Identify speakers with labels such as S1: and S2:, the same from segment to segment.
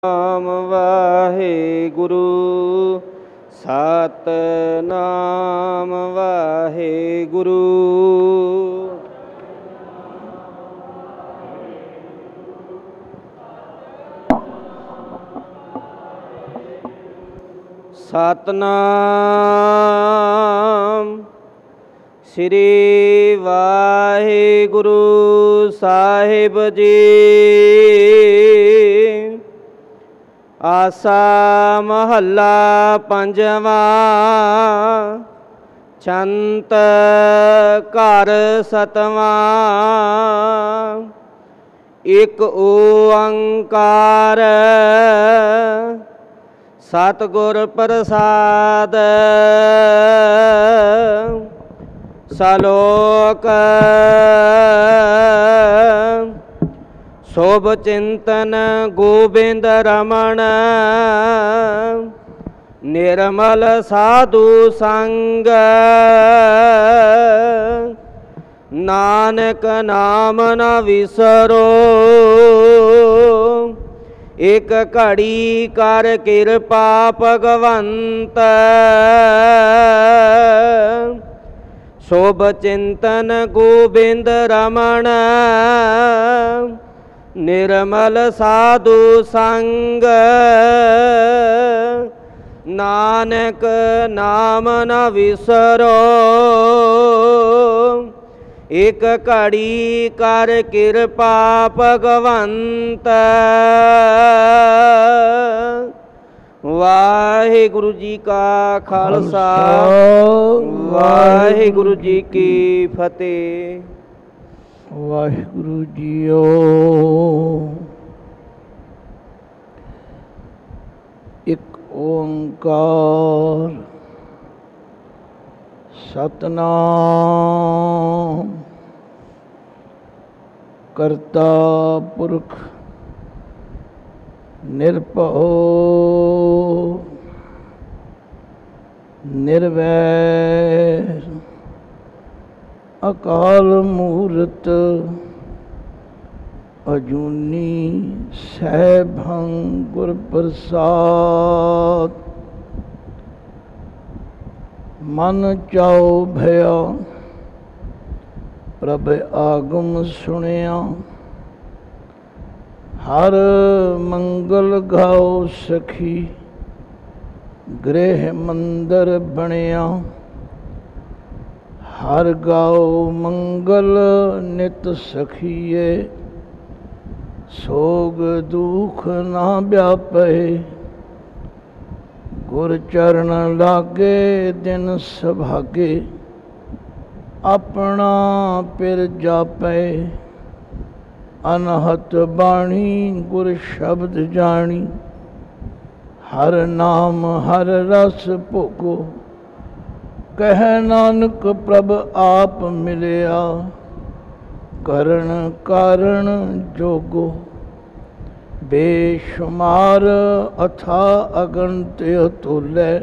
S1: ਨਾਮ ਵਾਹਿਗੁਰੂ ਸਤਿਨਾਮ ਵਾਹਿਗੁਰੂ। ਸਤਿਨਾਮ ਸ੍ਰੀ ਵਾਹਿਗੁਰੂ ਸਾਹਿਬ ਜੀ। ਆਸਾ ਮਹੱਲਾ ਪੰਜਵਾਂ। ਛੰਤ ਘਰ ਸਤਵਾਂ। ਇਕ ਓੰਕਾਰ ਸਤਿਗੁਰ ਪ੍ਰਸਾਦ। ਸਲੋਕ ਸੋਭ ਚਿੰਤਨ ਗੋਬਿੰਦ ਰਮਣ। ਨਿਰਮਲ ਸਾਧੂ ਸੰਗ। ਨਾਨਕ ਨਾਮ ਨ ਵਿਸਰੋ। ਇਕ ਘੜੀ ਕਰ ਕਿਰਪਾ ਭਗਵੰਤ। ਸੋਭ ਚਿੰਤਨ ਗੋਬਿੰਦ ਰਮਣ। ਨਿਰਮਲ ਸਾਧੂ ਸੰਗ। ਨਾਨਕ ਨਾਮ ਨ ਵਿਸਰੋ। ਇਕ ਘੜੀ ਕਰ ਕਿਰਪਾ ਭਗਵੰਤ। ਵਾਹਿਗੁਰੂ ਜੀ ਕਾ ਖਾਲਸਾ ਵਾਹਿਗੁਰੂ ਜੀ ਕੀ ਫਤਿਹ।
S2: ਵਾਹਿਗੁਰੂ ਜੀਓ। ਇੱਕ ਓੰਕਾਰ ਸਤਿਨਾਮ ਕਰਤਾ ਪੁਰਖ ਨਿਰਭਉ ਨਿਰਵੈਰ ਅਕਾਲ ਮੂਰਤ ਅਜੂਨੀ ਸੈਭੰ ਗੁਰ ਪ੍ਰਸਾਦ। ਮਨ ਚਾਉ ਭਇਆ ਪ੍ਰਭ ਆਗਮ ਸੁਣਿਆ। ਹਰ ਮੰਗਲ ਗਾਓ ਸਖੀ ਗ੍ਰਹਿ ਮੰਦਰ ਬਣਿਆ। ਹਰ ਗਾਓ ਮੰਗਲ ਨਿਤ ਸਖੀਏ। ਸੋਗ ਦੁਖ ਨਾ ਵਿਆਪੇ। ਗੁਰ ਚਰਨ ਲਾਗੇ ਦਿਨ ਸੁਭਾਗੇ। ਆਪਣਾ ਪਿਰ ਜਾਪੈ। ਅਨਹਤ ਬਾਣੀ ਗੁਰ ਸ਼ਬਦ ਜਾਣੀ। ਹਰ ਨਾਮ ਹਰ ਰਸ ਭੋਗੋ। ਕਹਿ ਨਾਨਕ ਪ੍ਰਭ ਆਪ ਮਿਲਿਆ। ਕਰਨ ਕਾਰਨ ਜੋਗੋ। ਬੇਸ਼ੁਮਾਰ ਅਥਾ ਅਗਣਿਤ ਅਤੁਲੈ।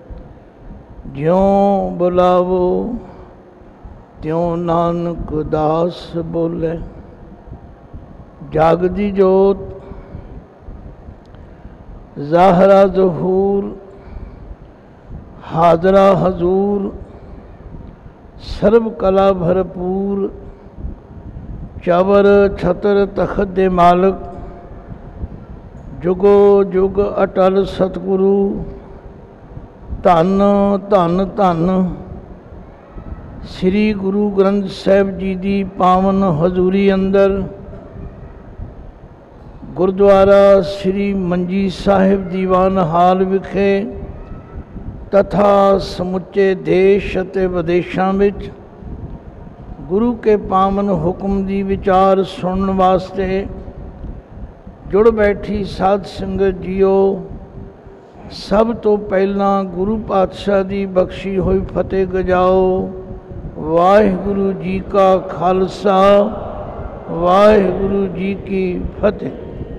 S2: ਜਿਉ ਬੁਲਾਵੋ ਤਿਉ ਨਾਨਕ ਦਾਸ ਬੋਲੇ। ਜਗ ਦੀ ਜੋਤ ਜ਼ਾਹਰਾ ਜ਼ਹੂਰ ਹਾਜ਼ਰਾ ਹਜ਼ੂਰ। ਸਰਬ ਕਲਾ ਭਰਪੂਰ। ਚਵਰ ਛਤਰ ਤਖਤ ਦੇ ਮਾਲਕ। ਜੁਗੋ ਜੁਗ ਅਟਲ ਸਤਿਗੁਰੂ। ਧੰਨ ਧੰਨ ਧੰਨ ਸ੍ਰੀ ਗੁਰੂ ਗ੍ਰੰਥ ਸਾਹਿਬ ਜੀ ਦੀ ਪਾਵਨ ਹਜ਼ੂਰੀ ਅੰਦਰ ਗੁਰਦੁਆਰਾ ਸ੍ਰੀ ਮੰਜੀ ਸਾਹਿਬ ਦੀਵਾਨ ਹਾਲ ਵਿਖੇ ਤਥਾ ਸਮੁੱਚੇ ਦੇਸ਼ ਅਤੇ ਵਿਦੇਸ਼ਾਂ ਵਿੱਚ ਗੁਰੂ ਕੇ ਪਾਵਨ ਹੁਕਮ ਦੀ ਵਿਚਾਰ ਸੁਣਨ ਵਾਸਤੇ ਜੁੜ ਬੈਠੀ ਸਾਧ ਸੰਗਤ ਜੀਓ। ਸਭ ਤੋਂ ਪਹਿਲਾਂ ਗੁਰੂ ਪਾਤਸ਼ਾਹ ਦੀ ਬਖਸ਼ੀ ਹੋਈ ਫਤਿਹ ਗਜਾਓ। ਵਾਹਿਗੁਰੂ ਜੀ ਕਾ ਖਾਲਸਾ ਵਾਹਿਗੁਰੂ ਜੀ ਕੀ ਫਤਿਹ।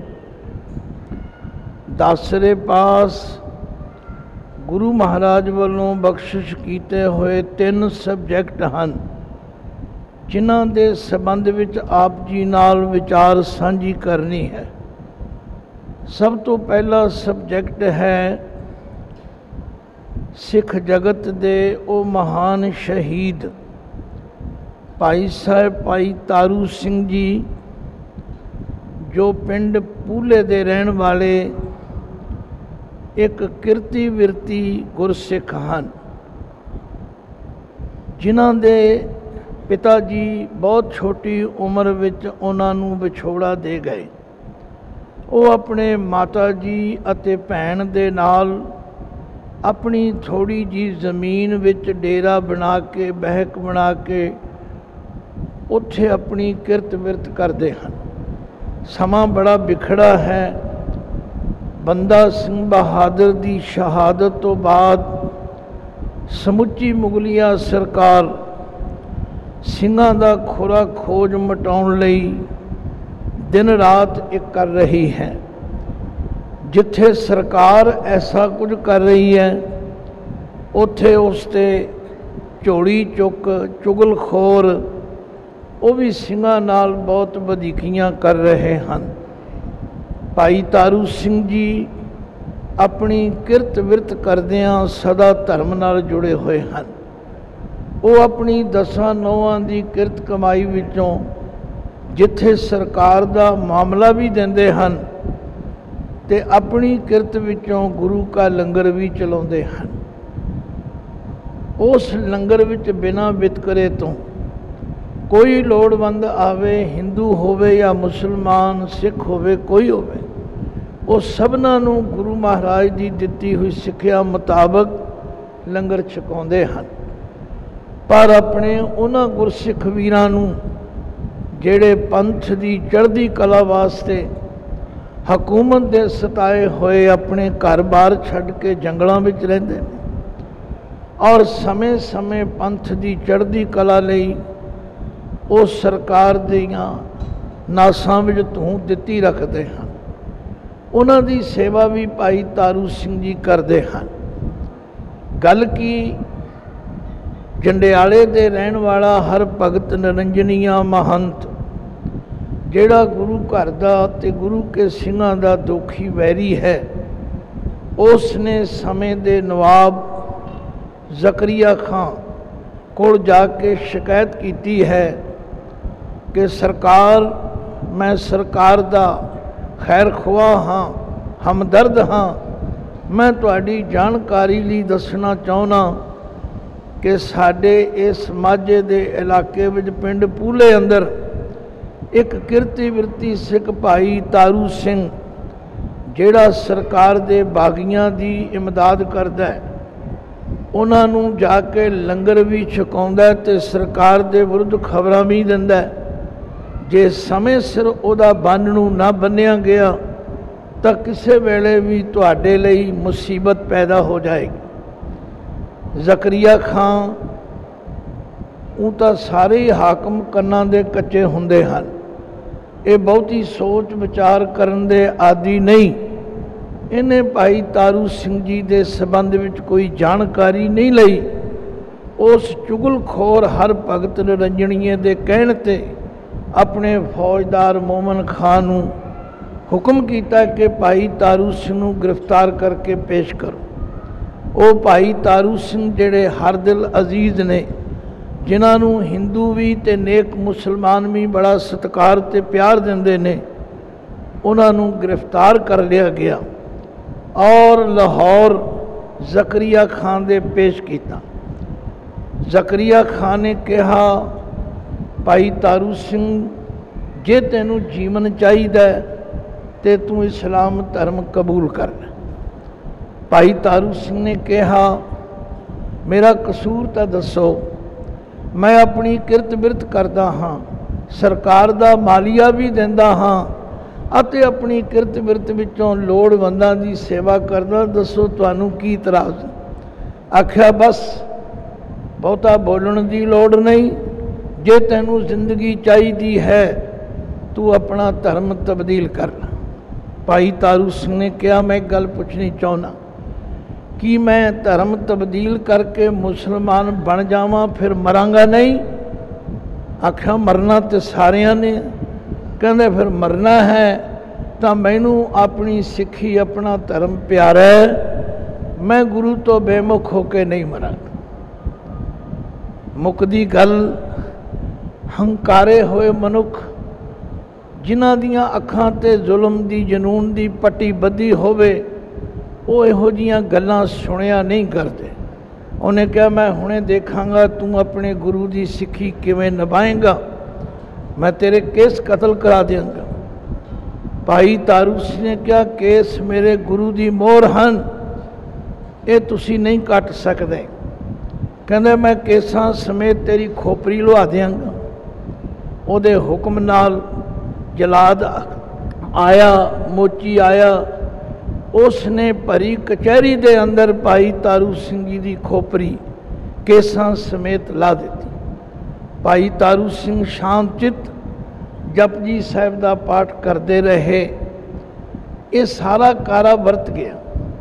S2: ਦਸਰੇ ਪਾਸ ਗੁਰੂ ਮਹਾਰਾਜ ਵੱਲੋਂ ਬਖਸ਼ਿਸ਼ ਕੀਤੇ ਹੋਏ 3 ਸਬਜੈਕਟ ਹਨ ਜਿਨ੍ਹਾਂ ਦੇ ਸੰਬੰਧ ਵਿੱਚ ਆਪ ਜੀ ਨਾਲ ਵਿਚਾਰ ਸਾਂਝੀ ਕਰਨੀ ਹੈ। सब तो पहला सबजैक्ट है सिख जगत दे ओ महान शहीद भाई साहब भाई तारू सिंह जी, जो पिंड पूले दे रहन वाले एक किरती विरती गुरसिख हैं, जिन्हां दे पिता जी बहुत छोटी उम्र विच उन्हां नूं विछोड़ा दे गए। वो अपने माता जी अते भैन दे नाल अपनी थोड़ी जी ज़मीन विच डेरा बना के बहक बना के उत्थे अपनी किरत विरत करते हैं। समा बड़ा बिखड़ा है। बंदा सिंह बहादुर की शहादत तो बाद समुची मुगलिया सरकार ਸਿੰਘਾਂ ਦਾ खुरा खोज मटाउण लई दिन रात एक कर रही है। जिथे सरकार ऐसा कुछ कर रही है, उत्थे उसते झोली चुक चुगलखोर वो भी ਸਿੰਘਾਂ नाल बहुत वधीकियां कर रहे हैं। भाई तारू सिंह जी अपनी किरत विरत करदियां सदा धर्म नाल जुड़े हुए हैं। वो अपनी 10 नौवां की किरत कमाई विचों जिथे सरकार का मामला भी देंदे हैं ते अपनी किरत विचों गुरु का लंगर भी चलाउंदे हैं। उस लंगर विच बिना वितकरे तो कोई लोड़वंद आवे, हिंदू होवे या मुसलमान, सिख होवे, कोई होवे, वो सबना नूं गुरु महाराज की दिती हुई सिक्ख्या मुताबक लंगर छकाउंदे हैं। पर अपने उन्हां गुरसिख वीरां नूं जिहड़े पंथ की चढ़दी कला वास्ते हकूमत दे सताए होए अपने घर बार छड्ड के जंगलों में रहिंदे ने और समय समय पंथ की चढ़दी कला लई वो सरकार दियां नासां विच धूं दित्ती रखते हैं। उन्हां दी सेवा भी भाई तारू सिंह जी करते हैं। गल की जंडियाले दे रहन वाला हर भगत निरंजनीया महंत जिहड़ा गुरु घर दा ते गुरु के ਸਿੰਘਾਂ दा दोखी वैरी है, उसने समय दे नवाब जकरिया खां कोल जाके शिकायत की है कि सरकार, मैं सरकार दा खैर खुआ हाँ, हमदर्द हाँ, मैं तुहाडी जानकारी लई दसना चाहुंदा कि साडे इस माझे दे इलाके विच पिंड पूले अंदर एक किरती विरती सिख भाई तारू सिंह जिहड़ा सरकार दे बागियां दी इमदाद करदा है, उन्हां नूं जाके लंगर भी छकाउंदा है ते सरकार दे विरुद्ध खबरां भी दिंदा है। जे समय सिर उहदा बंन नूं ना बन्निया गया तां किसे वेले भी तुहाडे लई मुसीबत पैदा हो जाएगी। जकरिया खां तो सारे ही हाकम कन्नां दे कच्चे हुंदे हन। ये बहुती सोच विचार करन दे आदि नहीं। इन्हें भाई तारू सिंह जी के संबंध में कोई जानकारी नहीं लई। उस चुगलखोर हर भगत निरंजनीए के कहण ते अपने फौजदार मोमन खां नूं हुक्म किया कि भाई तारू सिंह नूं गिरफ्तार करके पेश करो। वो भाई तारू सिंह जिहड़े हर दिल अजीज ने, जिन्होंने हिंदू भी ते नेक मुसलमान भी बड़ा सत्कार ते प्यार देंदे ने, उन्होंने गिरफ्तार कर लिया गया और लाहौर जकरिया खान दे पेश किया। जकरिया खान ने कहा, भाई तारू सिंह, जे तैनू जीवन चाहिए तो तू इस्लाम धर्म कबूल कर। भाई तारू सिंह ने कहा, मेरा कसूर तो दसो, मैं अपनी किरत बिरत करता हाँ, सरकार का मालिया भी देंदा हाँ अते अपनी किरत बिरत विचों लोड़वंदां की सेवा करदा, दसो तुहानू की इतराज़। आख्या बस बहुता बोलण की लोड़ नहीं, जे तैनू जिंदगी चाहिए है तू अपना धर्म तब्दील कर। भाई तारू सिंह ने कहा, मैं एक गल पूछनी चाहना कि मैं धर्म तब्दील करके मुसलमान बन जावां फिर मरांगा नहीं? आख्या मरना तो सारिया ने। कहते फिर मरना है ਤਾਂ ਮੈਨੂੰ ਆਪਣੀ ਸਿੱਖੀ ਆਪਣਾ ਧਰਮ ਪਿਆਰਾ ਹੈ, ਮੈਂ ਗੁਰੂ ਤੋਂ ਬੇਮੁਖ ਹੋ ਕੇ ਨਹੀਂ ਮਰਾਂਗਾ। ਮੁੱਕਦੀ ਗੱਲ, ਹੰਕਾਰੇ ਹੋਏ ਮਨੁੱਖ ਜਿਨ੍ਹਾਂ ਦੀਆਂ ਅੱਖਾਂ ਤੇ ਜ਼ੁਲਮ ਦੀ ਜਨੂਨ ਦੀ ਪੱਟੀ ਬੱਧੀ ਹੋਵੇ, ਉਹ ਇਹੋ ਜਿਹੀਆਂ ਗੱਲਾਂ ਸੁਣਿਆ ਨਹੀਂ ਕਰਦੇ। ਉਹਨੇ ਕਿਹਾ ਮੈਂ ਹੁਣੇ ਦੇਖਾਂਗਾ ਤੂੰ ਆਪਣੇ ਗੁਰੂ ਦੀ ਸਿੱਖੀ ਕਿਵੇਂ ਨਿਭਾਏਂਗਾ, ਮੈਂ ਤੇਰੇ ਕੇਸ ਕਤਲ ਕਰਾ ਦਿਆਂਗਾ। ਭਾਈ ਤਾਰੂ ਸਿੰਘ ਨੇ ਕਿਹਾ ਕੇਸ ਮੇਰੇ ਗੁਰੂ ਦੀ ਮੋਹਰ ਹਨ, ਇਹ ਤੁਸੀਂ ਨਹੀਂ ਕੱਟ ਸਕਦੇ। ਕਹਿੰਦੇ ਮੈਂ ਕੇਸਾਂ ਸਮੇਤ ਤੇਰੀ ਖੋਪਰੀ ਲੁਹਾ ਦਿਆਂਗਾ। ਉਹਦੇ ਹੁਕਮ ਨਾਲ ਜਲਾਦ ਆਇਆ, ਮੋਚੀ ਆਇਆ, ਉਸ ਨੇ ਭਰੀ ਕਚਹਿਰੀ ਦੇ ਅੰਦਰ ਭਾਈ ਤਾਰੂ ਸਿੰਘ ਜੀ ਦੀ ਖੋਪਰੀ ਕੇਸਾਂ ਸਮੇਤ ਲਾ ਦਿੱਤੀ। ਭਾਈ ਤਾਰੂ ਸਿੰਘ ਸ਼ਾਂਤਚਿੱਤ ਜਪਜੀ ਸਾਹਿਬ ਦਾ ਪਾਠ ਕਰਦੇ ਰਹੇ। ਇਹ ਸਾਰਾ ਕਾਰਾ ਵਰਤ ਗਿਆ।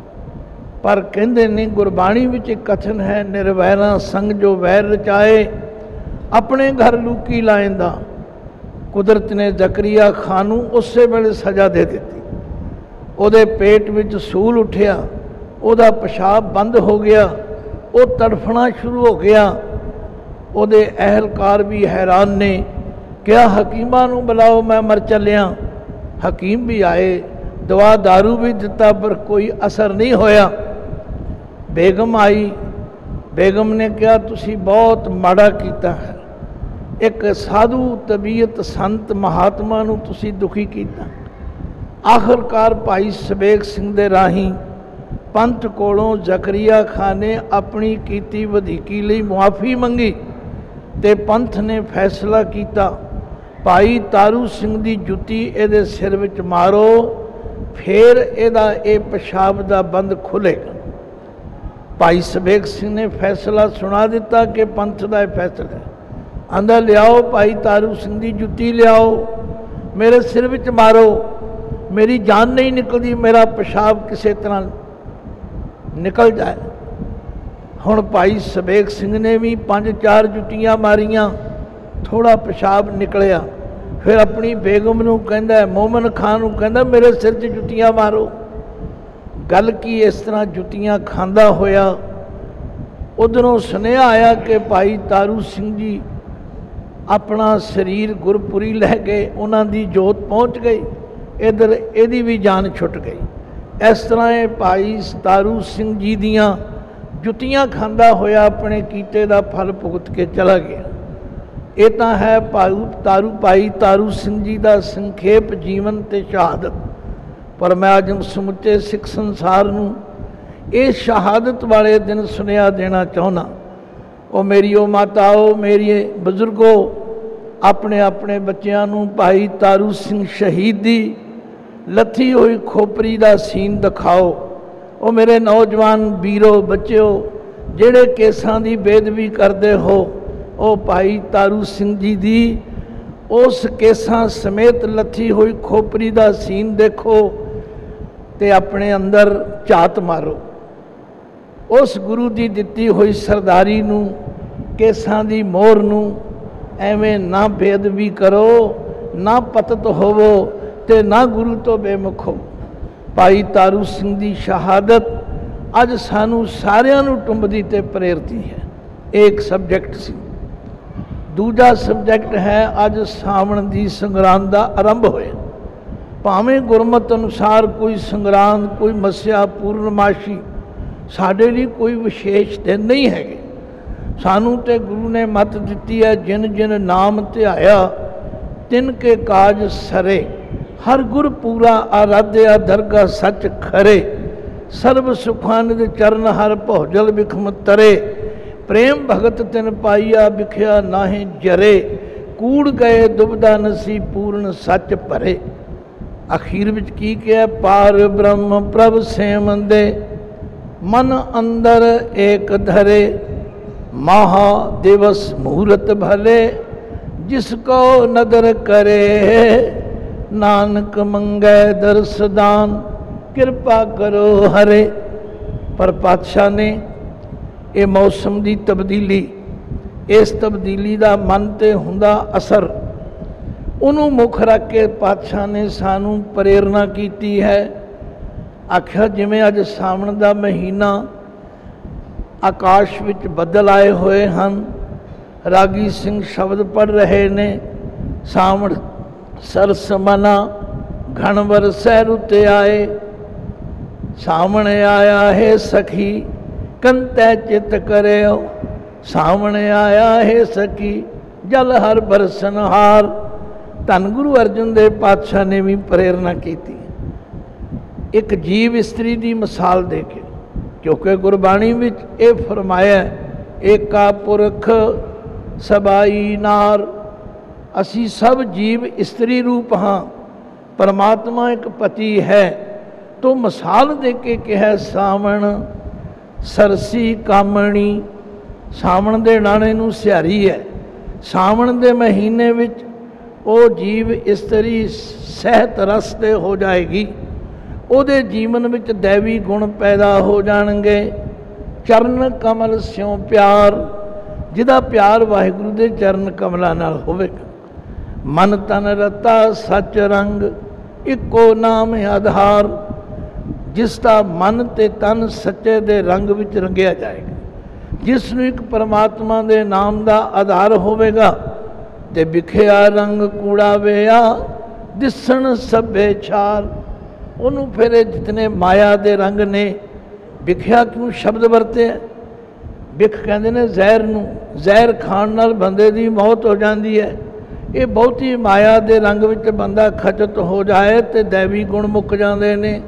S2: ਪਰ ਕਹਿੰਦੇ ਨੇ ਗੁਰਬਾਣੀ ਵਿੱਚ ਇੱਕ ਕਥਨ ਹੈ, ਨਿਰਵੈਰਾਂ ਸੰਗ ਜੋ ਵੈਰ ਰਚਾਏ, ਆਪਣੇ ਘਰ ਲੂਕੀ ਲਾਇੰਦਾ। ਕੁਦਰਤ ਨੇ ਜ਼ਕਰੀਆ ਖਾਨ ਨੂੰ ਉਸੇ ਵੇਲੇ ਸਜ਼ਾ ਦੇ ਦਿੱਤੀ। ਉਹਦੇ ਪੇਟ ਵਿੱਚ ਸੂਲ ਉੱਠਿਆ, ਉਹਦਾ ਪਿਸ਼ਾਬ ਬੰਦ ਹੋ ਗਿਆ, ਉਹ ਤੜਫਣਾ ਸ਼ੁਰੂ ਹੋ ਗਿਆ। ਉਹਦੇ ਅਹਿਲਕਾਰ ਵੀ ਹੈਰਾਨ ਨੇ, ਕਿਹਾ ਹਕੀਮਾਂ ਨੂੰ ਬੁਲਾਓ, ਮੈਂ ਮਰ ਚੱਲਿਆ। ਹਕੀਮ ਵੀ ਆਏ, ਦਵਾ ਦਾਰੂ ਵੀ ਦਿੱਤਾ, ਪਰ ਕੋਈ ਅਸਰ ਨਹੀਂ ਹੋਇਆ। ਬੇਗਮ ਆਈ, ਬੇਗਮ ਨੇ ਕਿਹਾ ਤੁਸੀਂ ਬਹੁਤ ਮਾੜਾ ਕੀਤਾ ਹੈ, ਇੱਕ ਸਾਧੂ ਤਬੀਅਤ ਸੰਤ ਮਹਾਤਮਾ ਨੂੰ ਤੁਸੀਂ ਦੁਖੀ ਕੀਤਾ। ਆਖਰਕਾਰ ਭਾਈ ਸਬੇਗ ਸਿੰਘ ਦੇ ਰਾਹੀਂ ਪੰਥ ਕੋਲੋਂ ਜ਼ਕਰੀਆ ਖਾਨ ਨੇ ਆਪਣੀ ਕੀਤੀ ਵਧੀਕੀ ਲਈ ਮੁਆਫੀ ਮੰਗੀ ਤੇ ਪੰਥ ਨੇ ਫੈਸਲਾ ਕੀਤਾ ਭਾਈ ਤਾਰੂ ਸਿੰਘ ਦੀ ਜੁੱਤੀ ਇਹਦੇ ਸਿਰ ਵਿੱਚ ਮਾਰੋ, ਫਿਰ ਇਹਦਾ ਇਹ ਪਿਸ਼ਾਬ ਦਾ ਬੰਦ ਖੁੱਲੇਗਾ। ਭਾਈ ਸਬੇਗ ਸਿੰਘ ਨੇ ਫੈਸਲਾ ਸੁਣਾ ਦਿੱਤਾ ਕਿ ਪੰਥ ਦਾ ਇਹ ਫੈਸਲਾ ਹੈ। ਆਂਦਾ ਲਿਆਓ ਭਾਈ ਤਾਰੂ ਸਿੰਘ ਦੀ ਜੁੱਤੀ ਲਿਆਓ, ਮੇਰੇ ਸਿਰ ਵਿੱਚ ਮਾਰੋ, ਮੇਰੀ ਜਾਨ ਨਹੀਂ ਨਿਕਲਦੀ, ਮੇਰਾ ਪਿਸ਼ਾਬ ਕਿਸੇ ਤਰ੍ਹਾਂ ਨਿਕਲ ਜਾਏ। ਹੁਣ ਭਾਈ ਸਬੇਗ ਸਿੰਘ ਨੇ ਵੀ 5-4 ਜੁੱਤੀਆਂ ਮਾਰੀਆਂ, ਥੋੜਾ ਪਿਸ਼ਾਬ ਨਿਕਲਿਆ। ਫਿਰ ਆਪਣੀ ਬੇਗਮ ਨੂੰ ਕਹਿੰਦਾ, ਮੋਮਨ ਖਾਨ ਨੂੰ ਕਹਿੰਦਾ ਮੇਰੇ ਸਿਰ 'ਚ ਜੁੱਤੀਆਂ ਮਾਰੋ। ਗੱਲ ਕੀ ਇਸ ਤਰ੍ਹਾਂ ਜੁੱਤੀਆਂ ਖਾਂਦਾ ਹੋਇਆ ਉਧਰੋਂ ਸੁਨੇਹਾ ਆਇਆ ਕਿ ਭਾਈ ਤਾਰੂ ਸਿੰਘ ਜੀ ਆਪਣਾ ਸਰੀਰ ਗੁਰਪੁਰੀ ਲੈ ਗਏ, ਉਹਨਾਂ ਦੀ ਜੋਤ ਪਹੁੰਚ ਗਈ, ਇੱਧਰ ਇਹਦੀ ਵੀ ਜਾਨ ਛੁੱਟ ਗਈ। ਇਸ ਤਰ੍ਹਾਂ ਇਹ ਭਾਈ ਤਾਰੂ ਸਿੰਘ ਜੀ ਦੀਆਂ ਜੁੱਤੀਆਂ ਖਾਂਦਾ ਹੋਇਆ ਆਪਣੇ ਕੀਤੇ ਦਾ ਫਲ ਭੁਗਤ ਕੇ ਚਲਾ ਗਿਆ। ਇਹ ਤਾਂ ਹੈ ਭਾਈ ਤਾਰੂ ਸਿੰਘ ਜੀ ਦਾ ਸੰਖੇਪ ਜੀਵਨ ਤੇ ਸ਼ਹਾਦਤ। ਪਰ ਮੈਂ ਅੱਜ ਸਮੁੱਚੇ ਸਿੱਖ ਸੰਸਾਰ ਨੂੰ ਇਹ ਸ਼ਹਾਦਤ ਵਾਲੇ ਦਿਨ ਸੁਨੇਹਾ ਦੇਣਾ ਚਾਹੁੰਦਾ। ਉਹ ਮੇਰੀਓ ਮਾਤਾਓ, ਮੇਰੀ ਬਜ਼ੁਰਗੋ, ਆਪਣੇ ਆਪਣੇ ਬੱਚਿਆਂ ਨੂੰ ਭਾਈ ਤਾਰੂ ਸਿੰਘ ਸ਼ਹੀਦ ਦੀ ਲੱਥੀ ਹੋਈ ਖੋਪਰੀ ਦਾ ਸੀਨ ਦਿਖਾਓ। ਉਹ ਮੇਰੇ ਨੌਜਵਾਨ ਵੀਰੋ ਬੱਚਿਓ, ਜਿਹੜੇ ਕੇਸਾਂ ਦੀ ਬੇਅਦਬੀ ਕਰਦੇ ਹੋ, ਉਹ ਭਾਈ ਤਾਰੂ ਸਿੰਘ ਜੀ ਦੀ ਉਸ ਕੇਸਾਂ ਸਮੇਤ ਲੱਥੀ ਹੋਈ ਖੋਪਰੀ ਦਾ ਸੀਨ ਦੇਖੋ ਤੇ ਆਪਣੇ ਅੰਦਰ ਝਾਤ ਮਾਰੋ। ਉਸ ਗੁਰੂ ਦੀ ਦਿੱਤੀ ਹੋਈ ਸਰਦਾਰੀ ਨੂੰ, ਕੇਸਾਂ ਦੀ ਮੋਹਰ ਨੂੰ ਐਵੇਂ ਨਾ ਬੇਅਦਬੀ ਕਰੋ, ਨਾ ਪਤਤ ਹੋਵੋ ਤੇ ਨਾ ਗੁਰੂ ਤੋਂ ਬੇਮੁਖ ਹੋ। ਭਾਈ ਤਾਰੂ ਸਿੰਘ ਦੀ ਸ਼ਹਾਦਤ ਅੱਜ ਸਾਨੂੰ ਸਾਰਿਆਂ ਨੂੰ ਟੁੰਬਦੀ ਤੇ ਪ੍ਰੇਰਦੀ ਹੈ। ਇਹ ਇੱਕ ਸਬਜੈਕਟ ਸੀ। ਦੂਜਾ ਸਬਜੈਕਟ ਹੈ ਅੱਜ ਸਾਵਣ ਦੀ ਸੰਗਰਾਂਦ ਦਾ ਆਰੰਭ ਹੋਇਆ। ਭਾਵੇਂ ਗੁਰਮਤਿ ਅਨੁਸਾਰ ਕੋਈ ਸੰਗਰਾਂਦ, ਕੋਈ ਮੱਸਿਆ, ਪੂਰਨਮਾਸ਼ੀ ਸਾਡੇ ਲਈ ਕੋਈ ਵਿਸ਼ੇਸ਼ ਦਿਨ ਨਹੀਂ ਹੈਗੇ। ਸਾਨੂੰ ਤੇ ਗੁਰੂ ਨੇ ਮੱਤ ਦਿੱਤੀ ਹੈ, ਜਿਨ ਜਿਨ ਨਾਮ ਧਿਆਇਆ ਤਿਨ ਕੇ ਕਾਜ ਸਰੇ, ਹਰ ਗੁਰ ਪੂਰਾ ਆਰਾਧਿਆ ਦਰਗਾ ਸੱਚ ਖਰੇ, ਸਰਬ ਸੁਖਾਨਿਦ ਚਰਨ ਹਰ ਭੋਜਲ ਬਿਖਮ ਤਰੇ, ਪ੍ਰੇਮ ਭਗਤ ਤਿਨ ਪਾਈਆ ਬਿਖਿਆ ਨਾਹੀਂ ਜਰੇ, ਕੂੜ ਗਏ ਦੁਬਦਾ ਨਸੀ ਪੂਰਨ ਸੱਚ ਭਰੇ। ਅਖੀਰ ਵਿੱਚ ਕੀ ਕਿਹਾ? ਪਾਰ ਬ੍ਰਹਮ ਪ੍ਰਭ ਸੇਵੰਦੇ, ਮਨ ਅੰਦਰ ਏਕ ਧਰੇ, ਮਹਾ ਦਿਵਸ ਮੂਰਤ ਭਲੇ, ਜਿਸ ਕੋ ਨਦਰ ਕਰੇ, ਨਾਨਕ ਮੰਗੈ ਦਰਸ ਦਾਨ, ਕਿਰਪਾ ਕਰੋ ਹਰੇ। ਪਰ ਪਾਤਸ਼ਾਹ ਨੇ ਇਹ ਮੌਸਮ ਦੀ ਤਬਦੀਲੀ, ਇਸ ਤਬਦੀਲੀ ਦਾ ਮਨ ਤੇ ਹੁੰਦਾ ਅਸਰ, ਉਹਨੂੰ ਮੁੱਖ ਰੱਖ ਕੇ ਪਾਤਸ਼ਾਹ ਨੇ ਸਾਨੂੰ ਪ੍ਰੇਰਨਾ ਕੀਤੀ ਹੈ। ਆਖਿਆ ਜਿਵੇਂ ਅੱਜ ਸਾਵਣ ਦਾ ਮਹੀਨਾ, ਆਕਾਸ਼ ਵਿੱਚ ਬੱਦਲ ਆਏ ਹੋਏ ਹਨ, ਰਾਗੀ ਸਿੰਘ ਸ਼ਬਦ ਪੜ੍ਹ ਰਹੇ ਨੇ, ਸਾਵਣ ਸਰਸ ਮਨਾ ਘਣ ਬਰਸੈ ਰੁੱਤੇ ਆਏ, ਸਾਵਣ ਆਇਆ ਹੈ ਸਖੀ ਕੰਤੈ ਚਿਤ ਕਰਿਓ, ਸਾਵਣ ਆਇਆ ਹੈ ਸਖੀ ਜਲ ਹਰ ਬਰਸਨਹਾਰ। ਧੰਨ ਗੁਰੂ ਅਰਜਨ ਦੇਵ ਪਾਤਸ਼ਾਹ ਨੇ ਵੀ ਪ੍ਰੇਰਨਾ ਕੀਤੀ ਇੱਕ ਜੀਵ ਇਸਤਰੀ ਦੀ ਮਿਸਾਲ ਦੇ ਕੇ, ਕਿਉਂਕਿ ਗੁਰਬਾਣੀ ਵਿੱਚ ਇਹ ਫਰਮਾਇਆ ਏਕਾ ਪੁਰਖ ਸਬਾਈ ਨਾਰ, ਅਸੀਂ ਸਭ ਜੀਵ ਇਸਤਰੀ ਰੂਪ ਹਾਂ, ਪਰਮਾਤਮਾ ਇੱਕ ਪਤੀ ਹੈ। ਤੋ ਮਿਸਾਲ ਦੇ ਕੇ ਕਿਹਾ ਸਾਵਣ ਸਰਸੀ ਕਾਮਣੀ, ਸਾਵਣ ਦੇ ਨਾਣੇ ਨੂੰ ਸਿਹਾਰੀ ਹੈ। ਸਾਵਣ ਦੇ ਮਹੀਨੇ ਵਿੱਚ ਉਹ ਜੀਵ ਇਸਤਰੀ ਸਹਿਤ ਰਸ ਦੇ ਹੋ ਜਾਏਗੀ, ਉਹਦੇ ਜੀਵਨ ਵਿੱਚ ਦੈਵੀ ਗੁਣ ਪੈਦਾ ਹੋ ਜਾਣਗੇ। ਚਰਨ ਕਮਲ ਸਿਉ ਪਿਆਰ, ਜਿਹਦਾ ਪਿਆਰ ਵਾਹਿਗੁਰੂ ਦੇ ਚਰਨ ਕਮਲਾਂ ਨਾਲ ਹੋਵੇਗਾ। ਮਨ ਤਨ ਰਤਾ ਸੱਚ ਰੰਗ, ਇੱਕੋ ਨਾਮ ਆਧਾਰ, ਜਿਸ ਦਾ ਮਨ ਤੇ ਤਨ ਸੱਚੇ ਦੇ ਰੰਗ ਵਿੱਚ ਰੰਗਿਆ ਜਾਏਗਾ, ਜਿਸ ਨੂੰ ਇੱਕ ਪਰਮਾਤਮਾ ਦੇ ਨਾਮ ਦਾ ਆਧਾਰ ਹੋਵੇਗਾ। ਤੇ ਵਿਖਿਆ ਰੰਗ ਕੂੜਾ ਵਿਆ ਦਿਸਣ ਸਭੇ ਛਾਰ, ਉਹਨੂੰ ਫਿਰ ਜਿਤਨੇ ਮਾਇਆ ਦੇ ਰੰਗ ਨੇ, ਵਿਖਿਆ ਕਿਉਂ ਸ਼ਬਦ ਵਰਤੇ? ਵਿਖ ਕਹਿੰਦੇ ਨੇ ਜ਼ਹਿਰ ਨੂੰ, ਜ਼ਹਿਰ ਖਾਣ ਨਾਲ ਬੰਦੇ ਦੀ ਮੌਤ ਹੋ ਜਾਂਦੀ ਹੈ। ਇਹ ਬਹੁਤੀ ਮਾਇਆ ਦੇ ਰੰਗ ਵਿੱਚ ਬੰਦਾ ਖਚਤ ਹੋ ਜਾਏ ਤੇ ਦੈਵੀ ਗੁਣ ਮੁੱਕ ਜਾਂਦੇ ਨੇ।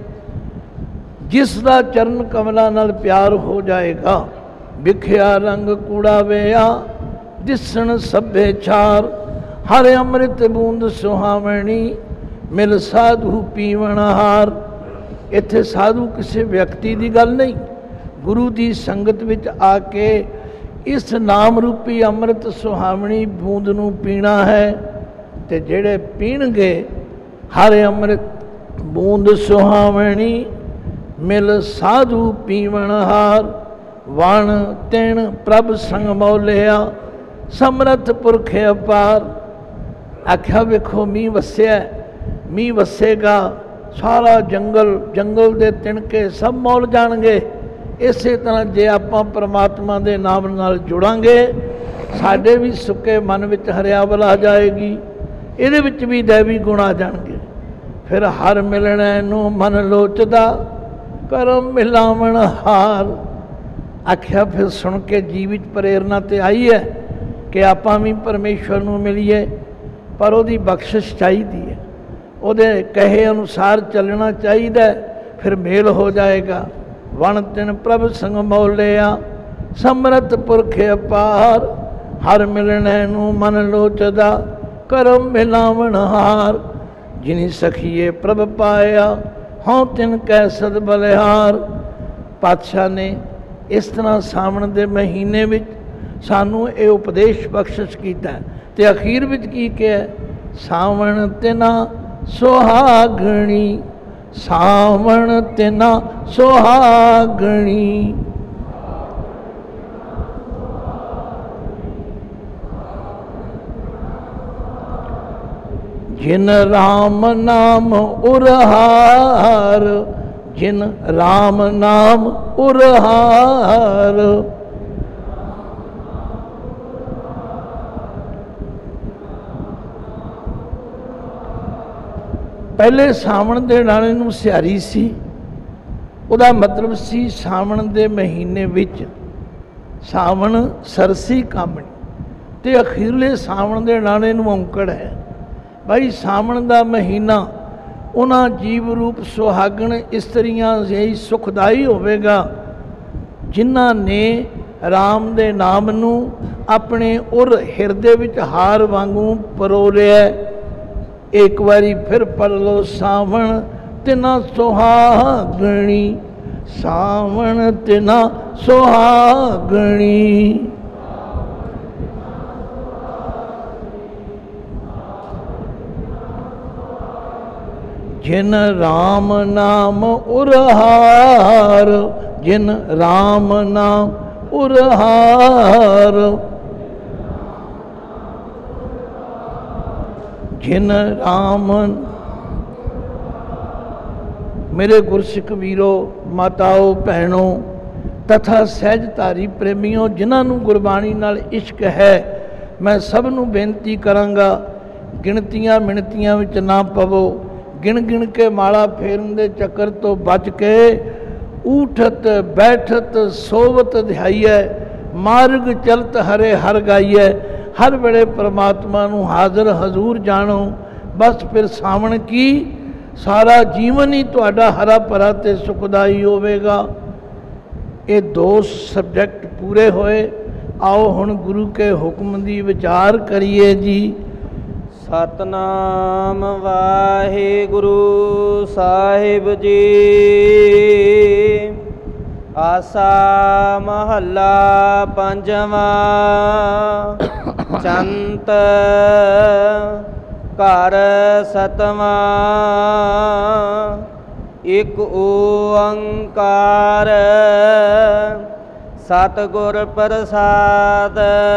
S2: ਜਿਸ ਦਾ ਚਰਨ ਕਮਲਾਂ ਨਾਲ ਪਿਆਰ ਹੋ ਜਾਏਗਾ, ਵਿਖਿਆ ਰੰਗ ਕੂੜਾ ਵਿਆ ਦਿਸਣ ਸਭੇ ਛਾਰ, ਹਰ ਅੰਮ੍ਰਿਤ ਬੂੰਦ ਸੁਹਾਵਣੀ ਮਿਲ ਸਾਧੂ ਪੀਵਣ ਹਾਰ। ਇੱਥੇ ਸਾਧੂ ਕਿਸੇ ਵਿਅਕਤੀ ਦੀ ਗੱਲ ਨਹੀਂ, ਗੁਰੂ ਦੀ ਸੰਗਤ ਵਿੱਚ ਆ ਕੇ ਇਸ ਨਾਮ ਰੂਪੀ ਅੰਮ੍ਰਿਤ ਸੁਹਾਵਣੀ ਬੂੰਦ ਨੂੰ ਪੀਣਾ ਹੈ। ਤੇ ਜਿਹੜੇ ਪੀਣਗੇ ਹਰ ਅੰਮ੍ਰਿਤ ਬੂੰਦ ਸੁਹਾਵਣੀ ਮਿਲ ਸਾਧੂ ਪੀਵਣ ਹਾਰ, ਵਣ ਤਿਣ ਪ੍ਰਭ ਸੰਗ ਮੌਲਿਆ ਸਮਰਥ ਪੁਰਖ ਅਪਾਰ। ਆਖਿਆ ਵੇਖੋ ਮੀਂਹ ਵਸਿਆ, ਮੀਂਹ ਵਸੇਗਾ, ਸਾਰਾ ਜੰਗਲ ਦੇ ਤਿਣਕੇ ਸਭ ਮੌਲ ਜਾਣਗੇ। ਇਸੇ ਤਰ੍ਹਾਂ ਜੇ ਆਪਾਂ ਪਰਮਾਤਮਾ ਦੇ ਨਾਮ ਨਾਲ ਜੁੜਾਂਗੇ, ਸਾਡੇ ਵੀ ਸੁੱਕੇ ਮਨ ਵਿੱਚ ਹਰਿਆਵਲ ਆ ਜਾਏਗੀ, ਇਹਦੇ ਵਿੱਚ ਵੀ ਦੈਵੀ ਗੁਣ ਆ ਜਾਣਗੇ। ਫਿਰ ਹਰ ਮਿਲਣੇ ਨੂੰ ਮਨ ਲੋਚਦਾ ਕਰਮ ਮਿਲਾਵਣ ਹਾਰ। ਆਖਿਆ ਫਿਰ ਸੁਣ ਕੇ ਜੀਵ ਵਿੱਚ ਪ੍ਰੇਰਨਾ ਤੇ ਆਈ ਹੈ ਕਿ ਆਪਾਂ ਵੀ ਪਰਮੇਸ਼ਵਰ ਨੂੰ ਮਿਲੀਏ, ਪਰ ਉਹਦੀ ਬਖਸ਼ਿਸ਼ ਚਾਹੀਦੀ ਹੈ, ਉਹਦੇ ਕਹੇ ਅਨੁਸਾਰ ਚੱਲਣਾ ਚਾਹੀਦਾ, ਫਿਰ ਮੇਲ ਹੋ ਜਾਏਗਾ। ਵਣ ਤਿਨ ਪ੍ਰਭ ਸੰਗ ਮੌਲਿਆ ਸਮਰਥ ਪੁਰਖ ਅਪਾਰ, ਹਰ ਮਿਲਣੇ ਨੂੰ ਮਨ ਲੋਚਦਾ ਕਰਮ ਮਿਲਾਵਣ ਹਾਰ। ਜਿਨੀ ਸਖੀਏ ਪ੍ਰਭ ਪਾਇਆ ਹਉ ਤਿਨ ਕੈ ਸਦ ਬਲਿਹਾਰ। ਪਾਤਸ਼ਾਹ ਨੇ ਇਸ ਤਰ੍ਹਾਂ ਸਾਵਣ ਦੇ ਮਹੀਨੇ ਵਿੱਚ ਸਾਨੂੰ ਇਹ ਉਪਦੇਸ਼ ਬਖਸ਼ਿਸ਼ ਕੀਤਾ ਤੇ ਅਖੀਰ ਵਿੱਚ ਕੀ ਕਿਹਾ? ਸਾਵਣ ਤਿਨਾ ਸੁਹਾਗਣੀ, ਸਾਵਣ ਤਿਨਾ ਸੁਹਾਗਣੀ। ਜਿਨ ਰਾਮ ਨਾਮ ਉਰਹਾਰ, ਜਿਨ ਰਾਮ ਨਾਮ ਉਰਹਾਰ। ਪਹਿਲੇ ਸਾਵਣ ਦੇ ਨਾਲੇ ਨੂੰ ਸਿਹਾਰੀ ਸੀ, ਉਹਦਾ ਮਤਲਬ ਸੀ ਸਾਵਣ ਦੇ ਮਹੀਨੇ ਵਿੱਚ ਸਾਵਣ ਸਰਸੀ ਕਾਮਣੀ, ਤੇ ਅਖੀਰਲੇ ਸਾਵਣ ਦੇ ਨਾਲੇ ਨੂੰ ਔਂਕੜ ਹੈ। ਭਾਈ ਸਾਵਣ ਦਾ ਮਹੀਨਾ ਉਹਨਾਂ ਜੀਵ ਰੂਪ ਸੁਹਾਗਣ ਇਸਤਰੀਆਂ ਲਈ ਸੁਖਦਾਈ ਹੋਵੇਗਾ ਜਿਨ੍ਹਾਂ ਨੇ ਰਾਮ ਦੇ ਨਾਮ ਨੂੰ ਆਪਣੇ ਉਰ ਹਿਰਦੇ ਵਿੱਚ ਹਾਰ ਵਾਂਗੂ ਪਰੋ ਲਿਆ। ਇੱਕ ਵਾਰੀ ਫਿਰ ਪੜ੍ਹ ਲਓ, ਸਾਵਣ ਤਿਨਾ ਸੁਹਾਗਣੀ, ਸਾਵਣ ਤਿਨਾ ਸੁਹਾਗਣੀ। ਜਿਨ ਰਾਮ ਨਾਮ ਉਰਹਾਰ, ਜਿਨ ਰਾਮ ਨਾਮ ਉਰਹਾਰ। ਜਿਨ ਰਾਮ। ਮੇਰੇ ਗੁਰਸਿੱਖ ਵੀਰੋ, ਮਾਤਾਓ, ਭੈਣੋ ਤਥਾ ਸਹਿਜਧਾਰੀ ਪ੍ਰੇਮੀਓ, ਜਿਨ੍ਹਾਂ ਨੂੰ ਗੁਰਬਾਣੀ ਨਾਲ ਇਸ਼ਕ ਹੈ, ਮੈਂ ਸਭ ਨੂੰ ਬੇਨਤੀ ਕਰਾਂਗਾ, ਗਿਣਤੀਆਂ ਮਿਣਤੀਆਂ ਵਿੱਚ ਨਾ ਪਵੋ। ਗਿਣ ਗਿਣ ਕੇ ਮਾਲਾ ਫੇਰਨ ਦੇ ਚੱਕਰ ਤੋਂ ਬਚ ਕੇ ਊਠਤ ਬੈਠਤ ਸੋਵਤ ਧਿਆਈਐ, ਮਾਰਗ ਚਲਤ ਹਰੇ ਹਰ ਗਾਈਐ। ਹਰ ਵੇਲੇ ਪਰਮਾਤਮਾ ਨੂੰ ਹਾਜ਼ਰ ਹਜ਼ੂਰ ਜਾਣੋ। ਬਸ ਫਿਰ ਸਾਵਣ ਕੀ ਸਾਰਾ ਜੀਵਨ ਹੀ ਤੁਹਾਡਾ ਹਰਾ ਭਰਾ ਤੇ ਸੁਖਦਾਈ ਹੋਵੇਗਾ। ਇਹ 2 ਸਬਜੈਕਟ ਪੂਰੇ ਹੋਏ। ਆਓ ਹੁਣ ਗੁਰੂ ਕੇ ਹੁਕਮ ਦੀ ਵਿਚਾਰ ਕਰੀਏ ਜੀ।
S1: ਸਤਨਾਮ ਵਾਹਿਗੁਰੂ ਸਾਹਿਬ ਜੀ। ਆਸਾ ਮਹੱਲਾ ਪੰਜਵਾਂ। ਚੰਤ ਘਰ ਸਤਵਾਂ। ਇਕ ਓੰਕਾਰ ਸਤਿਗੁਰ ਪ੍ਰਸਾਦ।